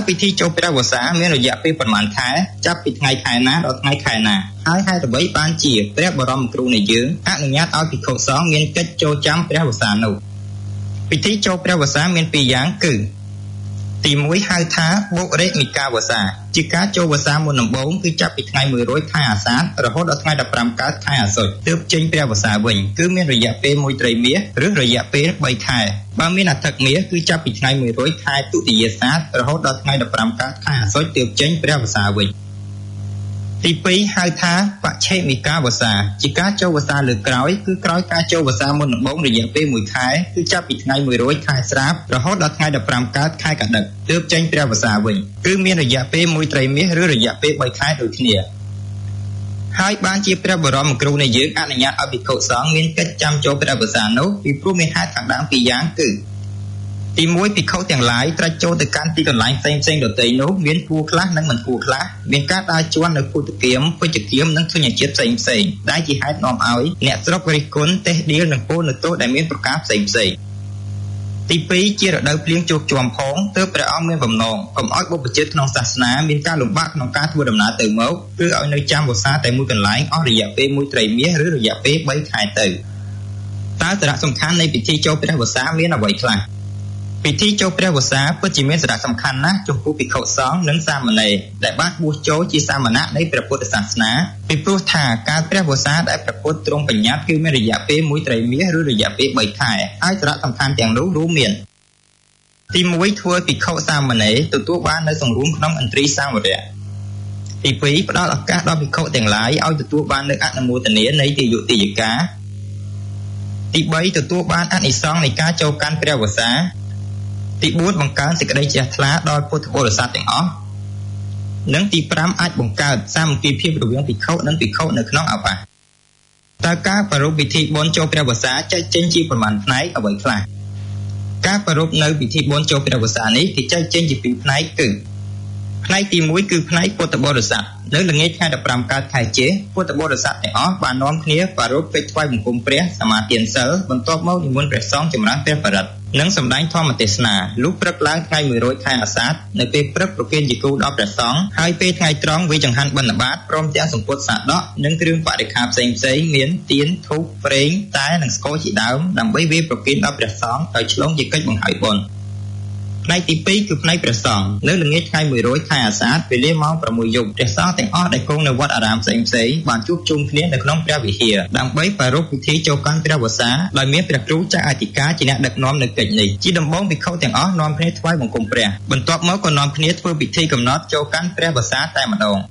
ពិធីចូលព្រះវស្សាមានរយៈពេលប្រមាណខែចាប់ពីថ្ងៃខែណាដល់ថ្ងៃខែណាហើយហេតុអ្វីបានជាព្រះបរមគ្រូនៃយើងអនុញ្ញាតឲ្យភិក្ខុសង្ឃមានកិច្ចចូលចាំព្រះវស្សានោះពិធីចូលព្រះវស្សាមានពីរយ៉ាងគឺទីមួយហៅថាបុរិមិកាវស្សាជាការចូលវស្សាមុនដំបូងគឺចាប់ពីថ្ងៃមួយរយខែអាសាឍរហូតដល់ថ្ងៃដប់ប្រាំកើតខែអាសត់ទើបចេញព្រះវស្សាវិញគឺមានរយៈពេលមួយត្រីមាសឬរយៈពេលបីខែបើមានអធិកមាសគឺចាប់ពីថ្ងៃមួយរយខែទុតិយាសាទរហូតដល់ថ្ងៃដប់ប្រាំកើតខែអាសត់ទើបចេញព្រះវស្សាវិញទីពីរហៅថាបច្ឆេមិកាវស្សាជាការចូលវស្សាលើក្រោយគឺក្រោយការចូលវស្សាមុនដំបូងរយៈពេលមួយខែគឺចាប់ពីថ្ងៃមួយរយខែស្រាប់រហូតដល់ថ្ងៃដប់ប្រាំកើតខែកដិកទើបចេញព្រះវស្សាវិញគឺមានរយៈពេលមួយត្រីមាសឬរយៈពេលបីខែដូចគ្នាហើយបានជាព្រះបរមគ្រូនៃយើងអនុញ្ញាតឲ្យភិក្ខុសង្ឃមានកិច្ចចាំចូលព្រះវស្សានោះពីព្រោះមានហេតុខាងដើមពីរយ៉ាងគឺទីមួយភិក្ខុទាំងឡាយត្រូវចូលទៅកាន់ទីកន្លែងផ្សេងផ្សេងដទៃនោះមានគួរខ្លះនិងមិនគួរខ្លះមានការដើរជាន់នៅពុទ្ធគៀមពេជ្ជគៀមនិងធញ្ញជាតិផ្សេងផ្សេងដែលជាហេតុនាំឲ្យអ្នកស្រុករិះគន់ទេសដៀលនិងពោលនៅទោសដែលមានប្រការផ្សេងផ្សេងទីពីរជារដូវភ្លៀងជោគជាំផងទើបព្រះអង្គមានបំណងកុំឲ្យបុព្វជិតក្នុងសាសនាមានការលំបាកក្នុងការធ្វើដំណើរទៅមកគឺឲ្យនៅចាំវស្សាតែមួយកន្លែងអស់រយៈពេលមួយត្រីមាសឬរយៈពេលបីខែទៅតើសារៈសំខាន់នៃពិធីចូលព្រះវស្សាមានអ្វីខ្លះពិធីចូលព្រះវស្សាពិតជាមានសារៈសំខាន់ណាស់ចំពោះភិក្ខុសង្ឃនិងសាមណេរដែលបានបួសចូលជាសាមណៈនៃព្រះពុទ្ធសាសនាពីព្រោះថាការព្រះវស្សាដែលព្រះពុទ្ធទ្រង់បញ្ញត្តិគឺមានរយៈពេលមួយត្រីមាសឬរយៈពេលបីខែហើយសារៈសំខាន់ទាំងនោះរួមមានទីមួយធ្វើភិក្ខុសាមណេរទទួលបាននៅសង្រួមក្នុងឥន្ទ្រីសាមរៈទីពីរផ្ដល់ឱកាសដល់ភិក្ខុទាំងឡាយឲ្យទទួលបាននៅអនុមោទនានៃទាយុទាយិកាទីបីទទួលបានអានិសង្សនៃការចូលកាន់ព្រះវស្សាទីបួនបង្កើនសេចក្តីជ្រះថ្លាដល់ពុទ្ធបរិស័ទទាំងអស់និងទីប្រាំអាចបង្កើតសាមគ្គីភាពរវាងភិក្ខុនិងភិក្ខុនៅក្នុងឱវាសតើការប្រារព្ធពិធីបុណ្យចូលព្រះវស្សាចែកចេញជាប្រមាណផ្នែកអ្វីខ្លះការប្រារព្ធនៅពិធីបុណ្យចូលព្រះវស្សានេះគេចែកចេញជាពីរផ្នែកគឺផ្នែកទីមួយគឺផ្នែកពុទ្ធបរិស័ទនៅល្ងាចខែដប់ប្រាំកើតខែចេពុទ្ធបរិស័ទទាំងអស់បាននាំគ្នាប្រារព្ធកិច្ចថ្វាយបង្គំព្រះសមាទានសិលបន្ទាប់មកនិមន្តព្រះសង្ឃចម្រើនព្រះបរិត្តនិងសម្ដែងធម្មទេសនាលុះព្រឹកឡើងថ្ងៃមួយរយខែអាសាឍនៅពេលព្រឹកប្រគេនជាគូដល់ព្រះសង្ឃហើយពេលថ្ងៃត្រង់វេចង្ហាន់បិណ្ឌបាតព្រមទាំងសម្ពុតសាដកនិងគ្រឿងបរិក្ខារផ្សេងផ្សេងមានទៀនធូបប្រេងតែនិងស្ករជាដើមដើម្បីវេប្រគេនដល់ព្រះសង្ឃដោយឆ្លងជាកិច្ចបង្ហើយបុណ្យផ្នែកទីពីរគឺផ្នែកព្រះសង្ឃនៅល្ងាចថ្ងៃមួយរយខែអាសាឍវេលាម៉ោងប្រាំមួយយប់ព្រះសង្ឃទាំងអស់ដែលគង់នៅវត្តអារាមផ្សេងផ្សេងបានជួបជុំគ្នានៅក្នុងព្រះវិហារដើម្បីប្រារព្ធពិធីចូលកាន់ព្រះវស្សាដោយមានព្រះគ្រូចៅអធិការជាអ្នកដឹកនាំនៅកិច្ចនេះជាដំបូងភិក្ខុទាំងអស់នាំគ្នាថ្វាយបង្គំព្រះបន្ទាប់មកក៏នាំគ្នាធ្វើពិធីកំណត់ចូលកាន់ព្រះវស្សាតែម្ដង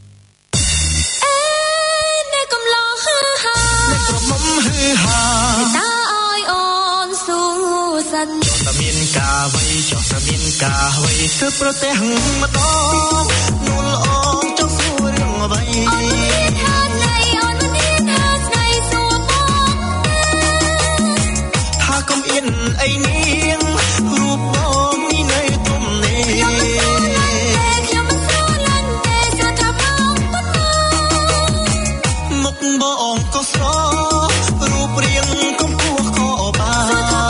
អ្នកកំឡោះហឺហាអ្នកក្រមុំហឺហាតើឲ្យអូនស៊ូសិនតែមានការអ្វីចង់តែមានការអ្វីគឺប្រទេសម្ដងនួលអូនចង់សួររឿងអ្វីអូនមានថាស្ដីអូនមានថាស្ដីសួរបងថាកុំអៀនអីនាងរូបបងនេះនៅទុំនេះខ្ញុំមិនស្រឡាញ់ទេសួរថាបងប៉ុណ្ណាមុខបងក៏ស្ររូបរាងកំពស់ក៏បាន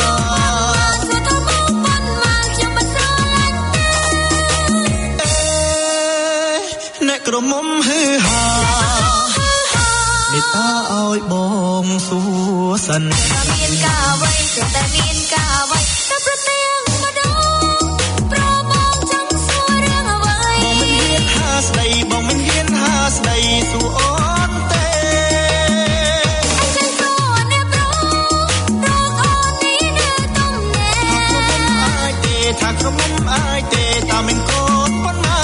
ក្រមុំហឺហាមេត្តាឲ្យបងសួរសិនតែមានការអ្វីតែមានការអ្វីតែប្រទាំងម្ដងប្របងចង់សួររឿងអ្វីបងមិនហ៊ានហាស្ដីបងមិនហ៊ានហាស្ដីសួរអូនទេអញ្ចឹងសួរអ្នកប្រុសរកអូននេះនៅទុំណែអាចទេថាក្រមុំអាចទេតើមិនកូនប៉ុណ្ណា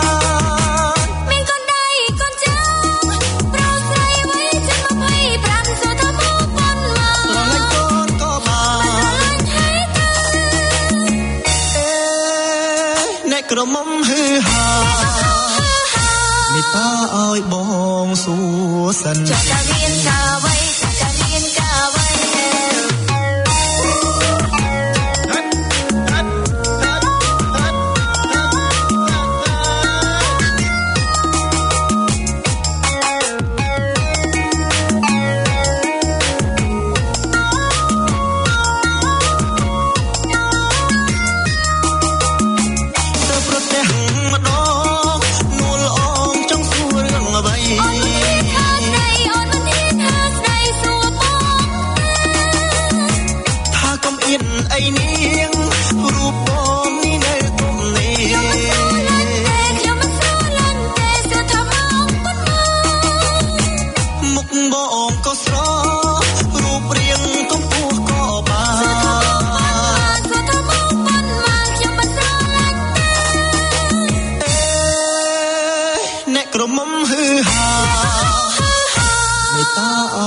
ក្រមុំហឺហាមេត្តាឲ្យបងសួរសិនចង់តែមានការអ្វីតែមានការអ្វី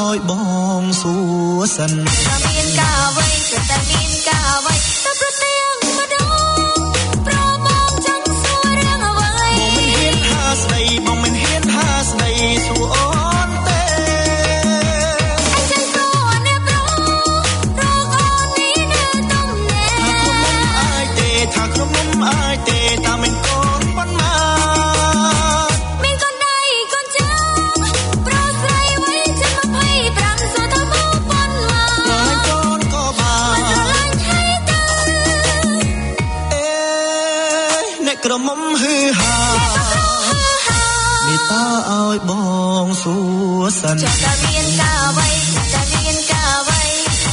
ឲ្យបងសួរសិនតែមានការអ្វីក៏តែមានការអ្វីតែប្រទៀងម្ដងប្របងចង់សួររឿងអ្វីបងមិនហ៊ានហាស្ដីបងមិនហ៊ានហាស្ដីសួរអូនទេអញ្ចឹងសួរអ្នកប្ររកអូននេះនៅទំនេរថាខ្ញុំមិនអាចទេថាខ្ញុំមិនអាចទេតាមិនកូនប៉ុន្មានមានកូនដៃកូនចាស់ប្រុសស្រីវ័យចាំម្ភៃប្រាំសួរថាមកប៉ុន្មានហើយកូនក៏បានមិនស្រឡាញ់ហើយទៅអេអ្នកក្រមុំហឺហាមេត្តាឲ្យបងសួរសិនចង់តែមានការអ្វីតែមានការអ្វី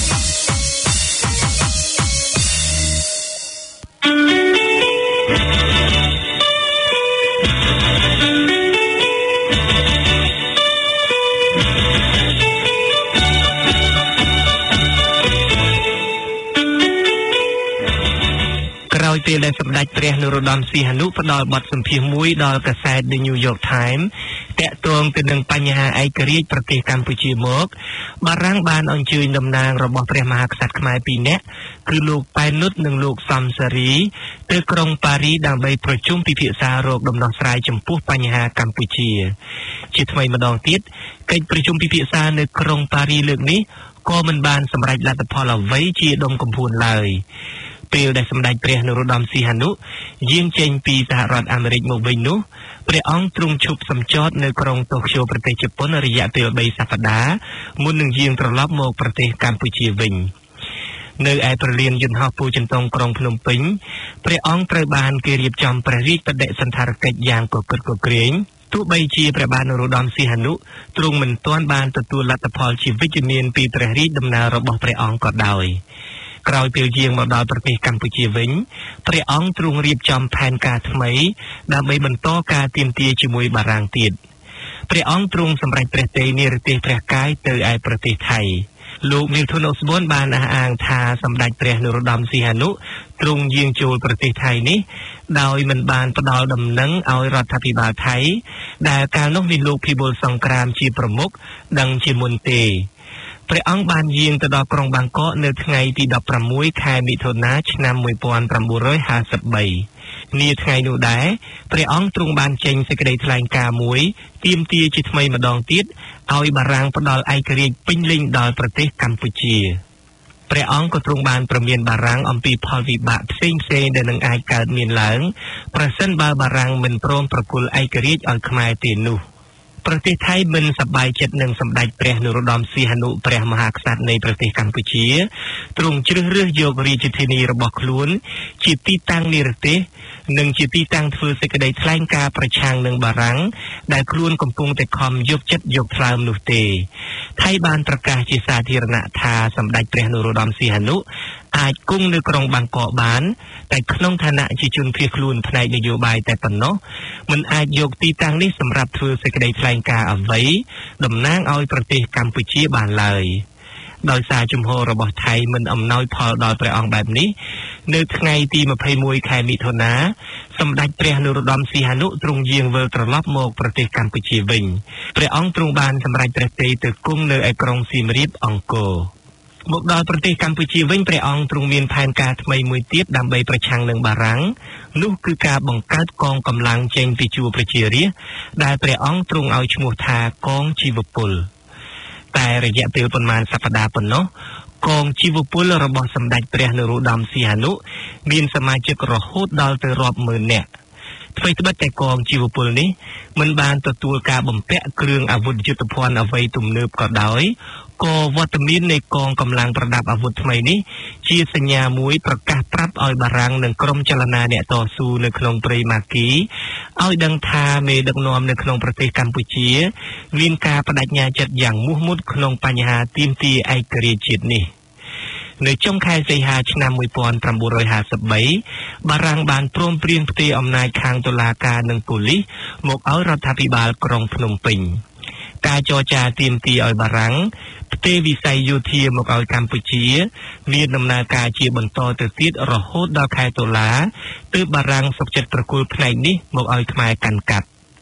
ក្រោយពេលដែលសម្ដេចព្រះនរោត្តមសីហនុផ្ដល់បទសម្ភាសន៍មួយដល់កាសែត The New York Times តាក់ទងទៅនឹងបញ្ហាឯករាជ្យប្រទេសកម្ពុជាមកបារាំងបានអញ្ជើញតំណាងរបស់ព្រះមហាក្សត្រខ្មែរពីរនាក់គឺលោកប៉ែននុតនិងលោកសំសារីទៅក្រុងប៉ារីដើម្បីប្រជុំពិភាក្សារោគដំណោះស្រាយចំពោះបញ្ហាកម្ពុជាជាថ្មីម្ដងទៀតកិច្ចប្រជុំពិភាក្សានៅក្រុងប៉ារីលើកនេះក៏មិនបានសម្រេចលទ្ធផលអ្វីជាដុំកំភួនឡើយពេលដែលសម្ដេចព្រះនរោត្តមសីហនុយាងចេញពីសហរដ្ឋអាមេរិកមកវិញនោះព្រះអង្គទ្រង់ឈប់សម្ចតនៅក្រុងតូក្យូប្រទេសជប៉ុនរយៈពេលបីសប្តាហ៍មុននឹងយាងត្រឡប់មកប្រទេសកម្ពុជាវិញនៅឯប្រលានយន្តហោះពូជន្ទង់ក្រុងភ្នំពេញព្រះអង្គត្រូវបានគេរៀបចំព្រះរាជបដិសណ្ឋារកិច្ចយ៉ាងកកិតកក្រែងទោះបីជាព្រះបាទនរោត្តមសីហនុទ្រង់មិនទាន់បានទទួលលទ្ធផលជាវិជ្ជមានពីព្រះរាជដំណើររបស់ព្រះអង្គក៏ដោយក្រោយពេលយាងមកដល់ប្រទេសកម្ពុជាវិញព្រះអង្គទ្រង់រៀបចំផែនការថ្មីដើម្បីបន្តការទាមទារជាមួយបារាំងទៀតព្រះអង្គទ្រង់សម្រេចព្រះតីនិរទេសព្រះកាយទៅឯប្រទេសថៃលោក Milton Osborne បានអះអាងថាសម្ដេចព្រះនរោត្តមសីហនុទ្រង់យាងចូលប្រទេសថៃនេះដោយមិនបានផ្ដល់ដំណឹងឲ្យរដ្ឋាភិបាលថៃដែលកាលនោះមានលោកភិបុលសង្គ្រាមជាប្រមុខដឹងជាមុនទេព្រះអង្គបានយាងទៅដល់ក្រុងបាងកកនៅថ្ងៃទីដប់ប្រាំមួយខែមិថុនាឆ្នាំមួយពាន់ប្រាំបួនរយហាសិបបីនាថ្ងៃនោះដែរព្រះអង្គទ្រង់បានចេញសេចក្តីថ្លែងការណ៍មួយទាមទារជាថ្មីម្ដងទៀតឲ្យបារាំងផ្ដល់ឯករាជ្យពេញលេញដល់ប្រទេសកម្ពុជាព្រះអង្គក៏ទ្រង់បានប្រមានបារាំងអំពីផលវិបាកផ្សេងៗដែលនឹងអាចកើតមានឡើងប្រសិនបើបារាំងមិនព្រមប្រគល់ឯករាជ្យឲ្យខ្មែរទេនោះប្រទេសថៃមិនសប្បាយចិត្តនឹងសម្ដេចព្រះនរោត្តមសីហនុព្រះមហាក្សត្រនៃប្រទេសកម្ពុជាទ្រង់ជ្រើសរើសយករាជធានីរបស់ខ្លួនជាទីតាំងនិរទេសនិងជាទីតាំងធ្វើសេចក្តីថ្លែងការណ៍ប្រឆាំងនឹងបារាំងដែលខ្លួនកំពុងតែខំយកចិត្តយកថ្លើមនោះទេថៃបានប្រកាសជាសាធារណៈថាសម្ដេចព្រះនរោត្តមសីហនុអាចគង់នៅក្រុងបាងកកបានតែក្នុងឋានៈជាជនភៀសខ្លួនផ្នែកនយោបាយតែប៉ុណ្ណោះមិនអាចយកទីតាំងនេះសម្រាប់ធ្វើសេចក្តីថ្លែងការណ៍អ្វីតំណាងឲ្យប្រទេសកម្ពុជាបានឡើយដោយសារជំហររបស់ថៃមិនអំណោយផលដល់ព្រះអង្គបែបនេះនៅថ្ងៃទីម្ភៃមួយខែមិថុនាសម្ដេចព្រះនរោត្តមសីហនុទ្រង់យាងវិលត្រឡប់មកប្រទេសកម្ពុជាវិញព្រះអង្គទ្រង់បានសម្រេចព្រះតីទៅគង់នៅឯក្រុងសៀមរាបអង្គរមកដល់ប្រទេសកម្ពុជាវិញព្រះអង្គទ្រង់មានផែនការថ្មីមួយទៀតដើម្បីប្រឆាំងនឹងបារាំងនោះគឺការបង្កើតកងកម្លាំងចេញពីជួរប្រជារាស្ត្រដែលព្រះអង្គទ្រង់ឲ្យឈ្មោះថាកងជីវពលតែរយៈពេលប្រមាណសប្តាហ៍ប៉ុណ្ណោះកងជីវពលរបស់សម្ដេចព្រះនរោត្តមសីហនុមានសមាជិករហូតដល់ទៅរាប់ម៉ឺននាក់ថ្មីត្បិតតែកងជីវពលនេះមិនបានទទួលការបំពាក់គ្រឿងអាវុធយុទ្ធភ័ណ្ឌអ្វីទំនើបក៏ដោយក៏វត្តមាននៃកងកម្លាំងប្រដាប់អាវុធថ្មីនេះជាសញ្ញាមួយប្រកាសប្រាប់ឲ្យបារាំងនិងក្រុមចលនាអ្នកតស៊ូនៅក្នុងព្រៃម៉ាគីឲ្យដឹងថាមេដឹកនាំនៅក្នុងប្រទេសកម្ពុជាមានការបដិញ្ញាចិត្តយ៉ាងមោះមុតក្នុងបញ្ហាទាមទារឯករាជ្យជាតិនេះនៅចុងខែសីហាឆ្នាំមួយពាន់ប្រាំបួនរយហាសិបបីបារាំងបានព្រមព្រៀងផ្ទេរអំណាចខាងតុលាការនិងប៉ូលីសមកឲ្យរដ្ឋាភិបាលក្រុងភ្នំពេញការចរចាទាមទារឲ្យបារាំងផ្ទេរវិស័យយោធាមកឲ្យកម្ពុជាមានដំណើរការជាបន្តទៅទៀតរហូតដល់ខែតុលាទើបបារាំងសុខចិត្តប្រគល់ផ្នែកនេះមកឲ្យខ្មែរកាន់កាប់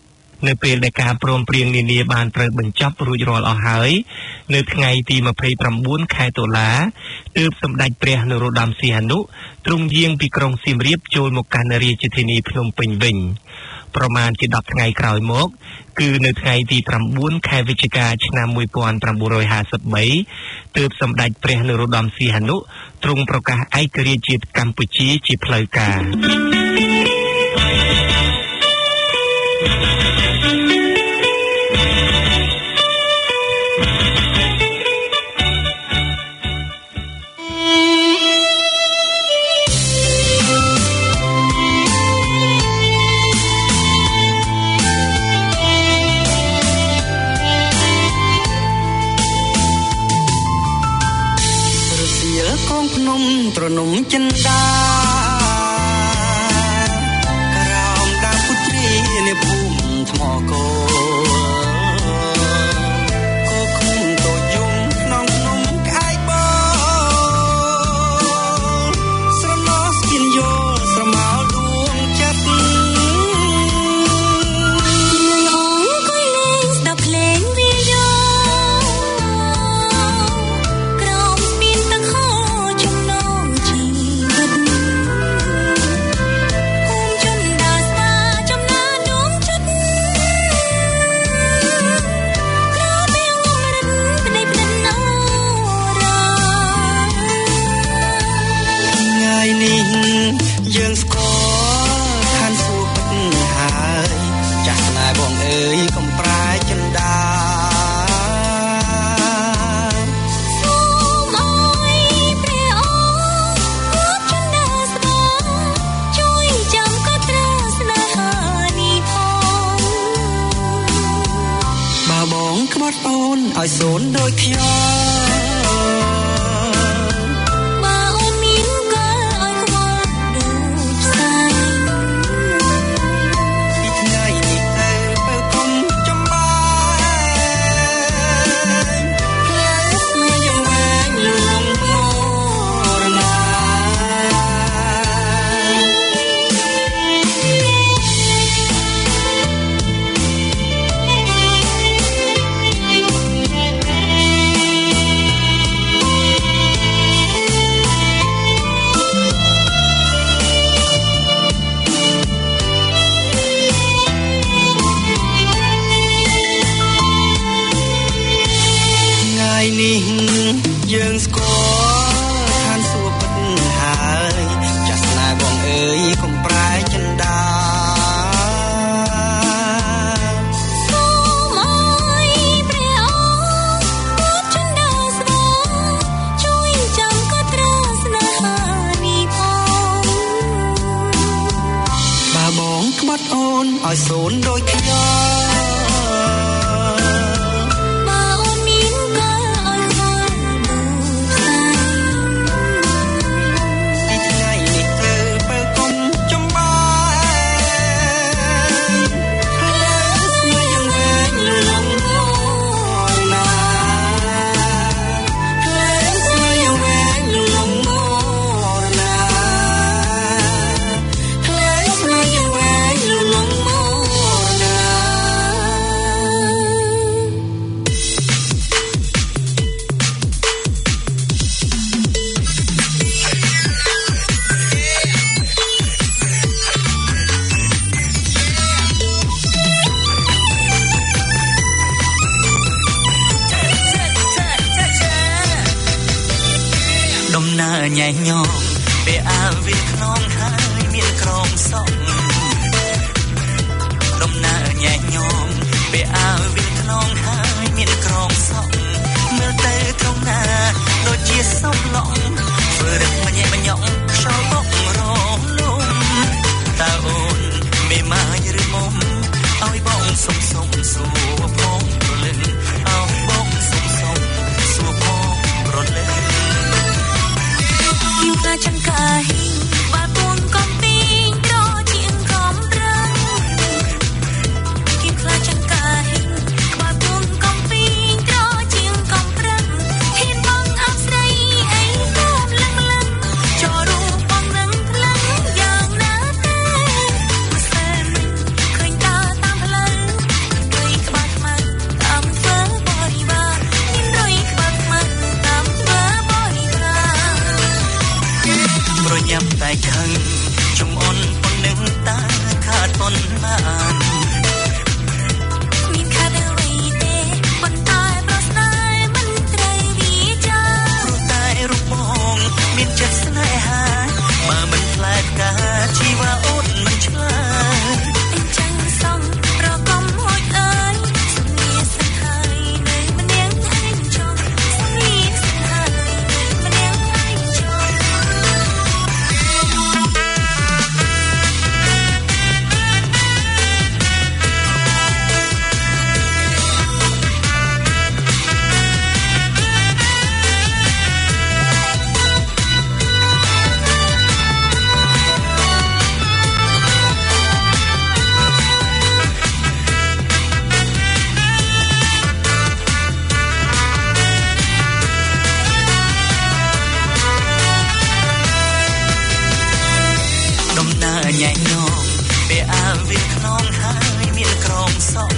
នៅពេលដែលការព្រមព្រៀងនានាបានត្រូវបញ្ចប់រួចរាល់អស់ហើយនៅថ្ងៃទីម្ភៃប្រាំបួនខែតុលាទើបសម្ដេចព្រះនរោត្តមសីហនុទ្រង់យាងពីក្រុងសៀមរាបចូលមកកាន់រាជធានីភ្នំពេញវិញប្រមាណជាដប់ថ្ងៃក្រោយមកគឺនៅថ្ងៃទីប្រាំបួនខែវិច្ឆិកាឆ្នាំមួយពាន់ប្រាំបួនរយហាសិបបីទើបសម្ដេចព្រះនរោត្តមសីហនុទ្រង់ប្រកាសឯករាជ្យជាតិកម្ពុជាជាផ្លូវការត្រនំចិនដាក្រោមដាពុទ្រីនៅភូមិថ្មគោគោឃុំតូចយំក្នុងភ្នំក្អែកបោស្រណោះស្គិនយល់ស្រមោលដួងចិត្តអូនគួយលេងស្ដាប់ភ្លេងវាយោក្រោមស្ពានទឹកហូរយើងស្គាល់ខានសួរពិតហើយចាស់ស្នេហ៍បងអើយកំប្រែចិនដាសូមអើយព្រះអង្គអបចិនដាស្បជួយចាំកត់ត្រាស្នេហានេះផងបើបងក្បត់អូនឲ្យសូនដូចខ្ញុំយើងស្គាល់ខានសួរពិតហើយចាស់ស្នេហ៍បងអើយកំប្រែចិនដាសូមអើយព្រះអង្គអបចិនដាស្បជួយចាំកត់ត្រាស្នេហានេះផងបើបងក្បត់អូនឲ្យសូនដូចខ្ញុំញ៉ៃញោមពេលអាវាខ្នងហើយមានក្រមសក់ដំណើរញ៉ៃញោមពេលអាវាខ្នងហើយមានក្រមសក់មើលទៅត្រង់ណាដូចជាសំឡងធ្វើរឹកម្ញែម្ញក់ខ្យល់បក់រលំតើអូនមេម៉ាយឬមុំឲ្យបងសុំសុំសួរផងប្រលឹងឲ្យបងសុំសុំសួរផងប្រលឹងខ្ញុំខ្លាចប៉ុន្មានមានខាតអ្វីទេប៉ុន្តែប្រស្នាមិនត្រូវវាចាព្រោះតែរូបបងមានចិត្តស្នេហាបើមិនផ្លែផ្កាជីវ៉ាអូនមិនឆ្លើយអញ្ចឹងសងប្រកុំហួចអើយសំលៀសិនហើយនៅម្នាក់ឯងចង់សំលៀសិនហើយនៅម្នាក់ឯងចង់ញ៉ែញោមពេលអាវាខ្នងហើយមានក្រមសក់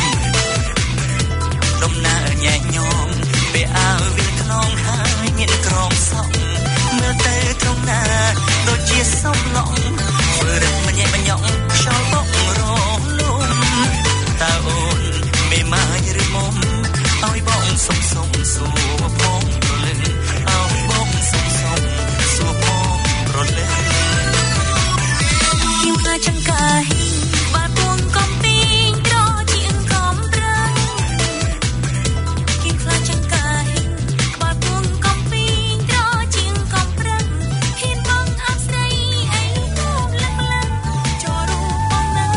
ដំណើរញ៉ែញោមពេលអាវាខ្នងហើយមានក្រមសក់មើលទៅត្រង់ណាដូចជាសំឡងធ្វើរឹកម្ញែម្ញងខ្យល់បក់រលំតើអូនមេម៉ាយឬមុំឲ្យបងសុំសុំសួរផងរលឹងឲ្យបងសុំសុំសួរផងរលឹងចង្កាហ៊ីងបាត់ពួងកំពីងត្រជាងកំប្រាំងគីខ្លាចង្កាហ៊ីងបាត់ពួងកំពីងត្រជាងកំប្រាំងហ៊ីនបងអប្សរីអីធំលឹងលឹងចូលរូបបងនឹង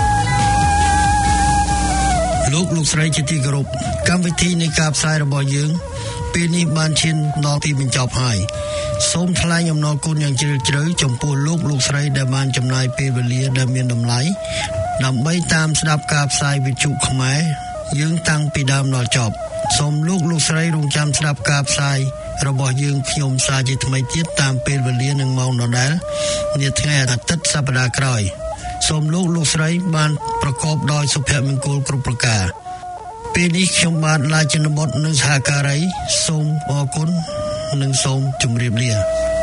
លោកលោកស្រីជាទីគោរពកម្មវិធីនៃការផ្សាយរបស់យើងពេលនេះបានឈានដល់ទីបញ្ចប់ហើយសូមថ្លែងអំណរគុណយ៉ាងជ្រាលជ្រៅចំពោះលោកលោកស្រីដែលបានចំណាយពេលវេលាដែលមានតម្លៃដើម្បីតាមស្ដាប់ការផ្សាយវិទ្យុខ្មែរយើងតាំងពីដើមដល់ចប់សូមលោកលោកស្រីរងចាំស្ដាប់ការផ្សាយរបស់យើងខ្ញុំសារជាថ្មីទៀតតាមពេលវេលានិងម៉ោងដដែលនាថ្ងៃអាទិត្យសប្តាហ៍ក្រោយសូមលោកលោកស្រីបានប្រកបដោយសុភមង្គលគ្រប់ប្រការពេលនេះខ្ញុំបាទឡាយជនបុត្រនិងសហការីសូមអរគុណនិងសូមជម្រាបលា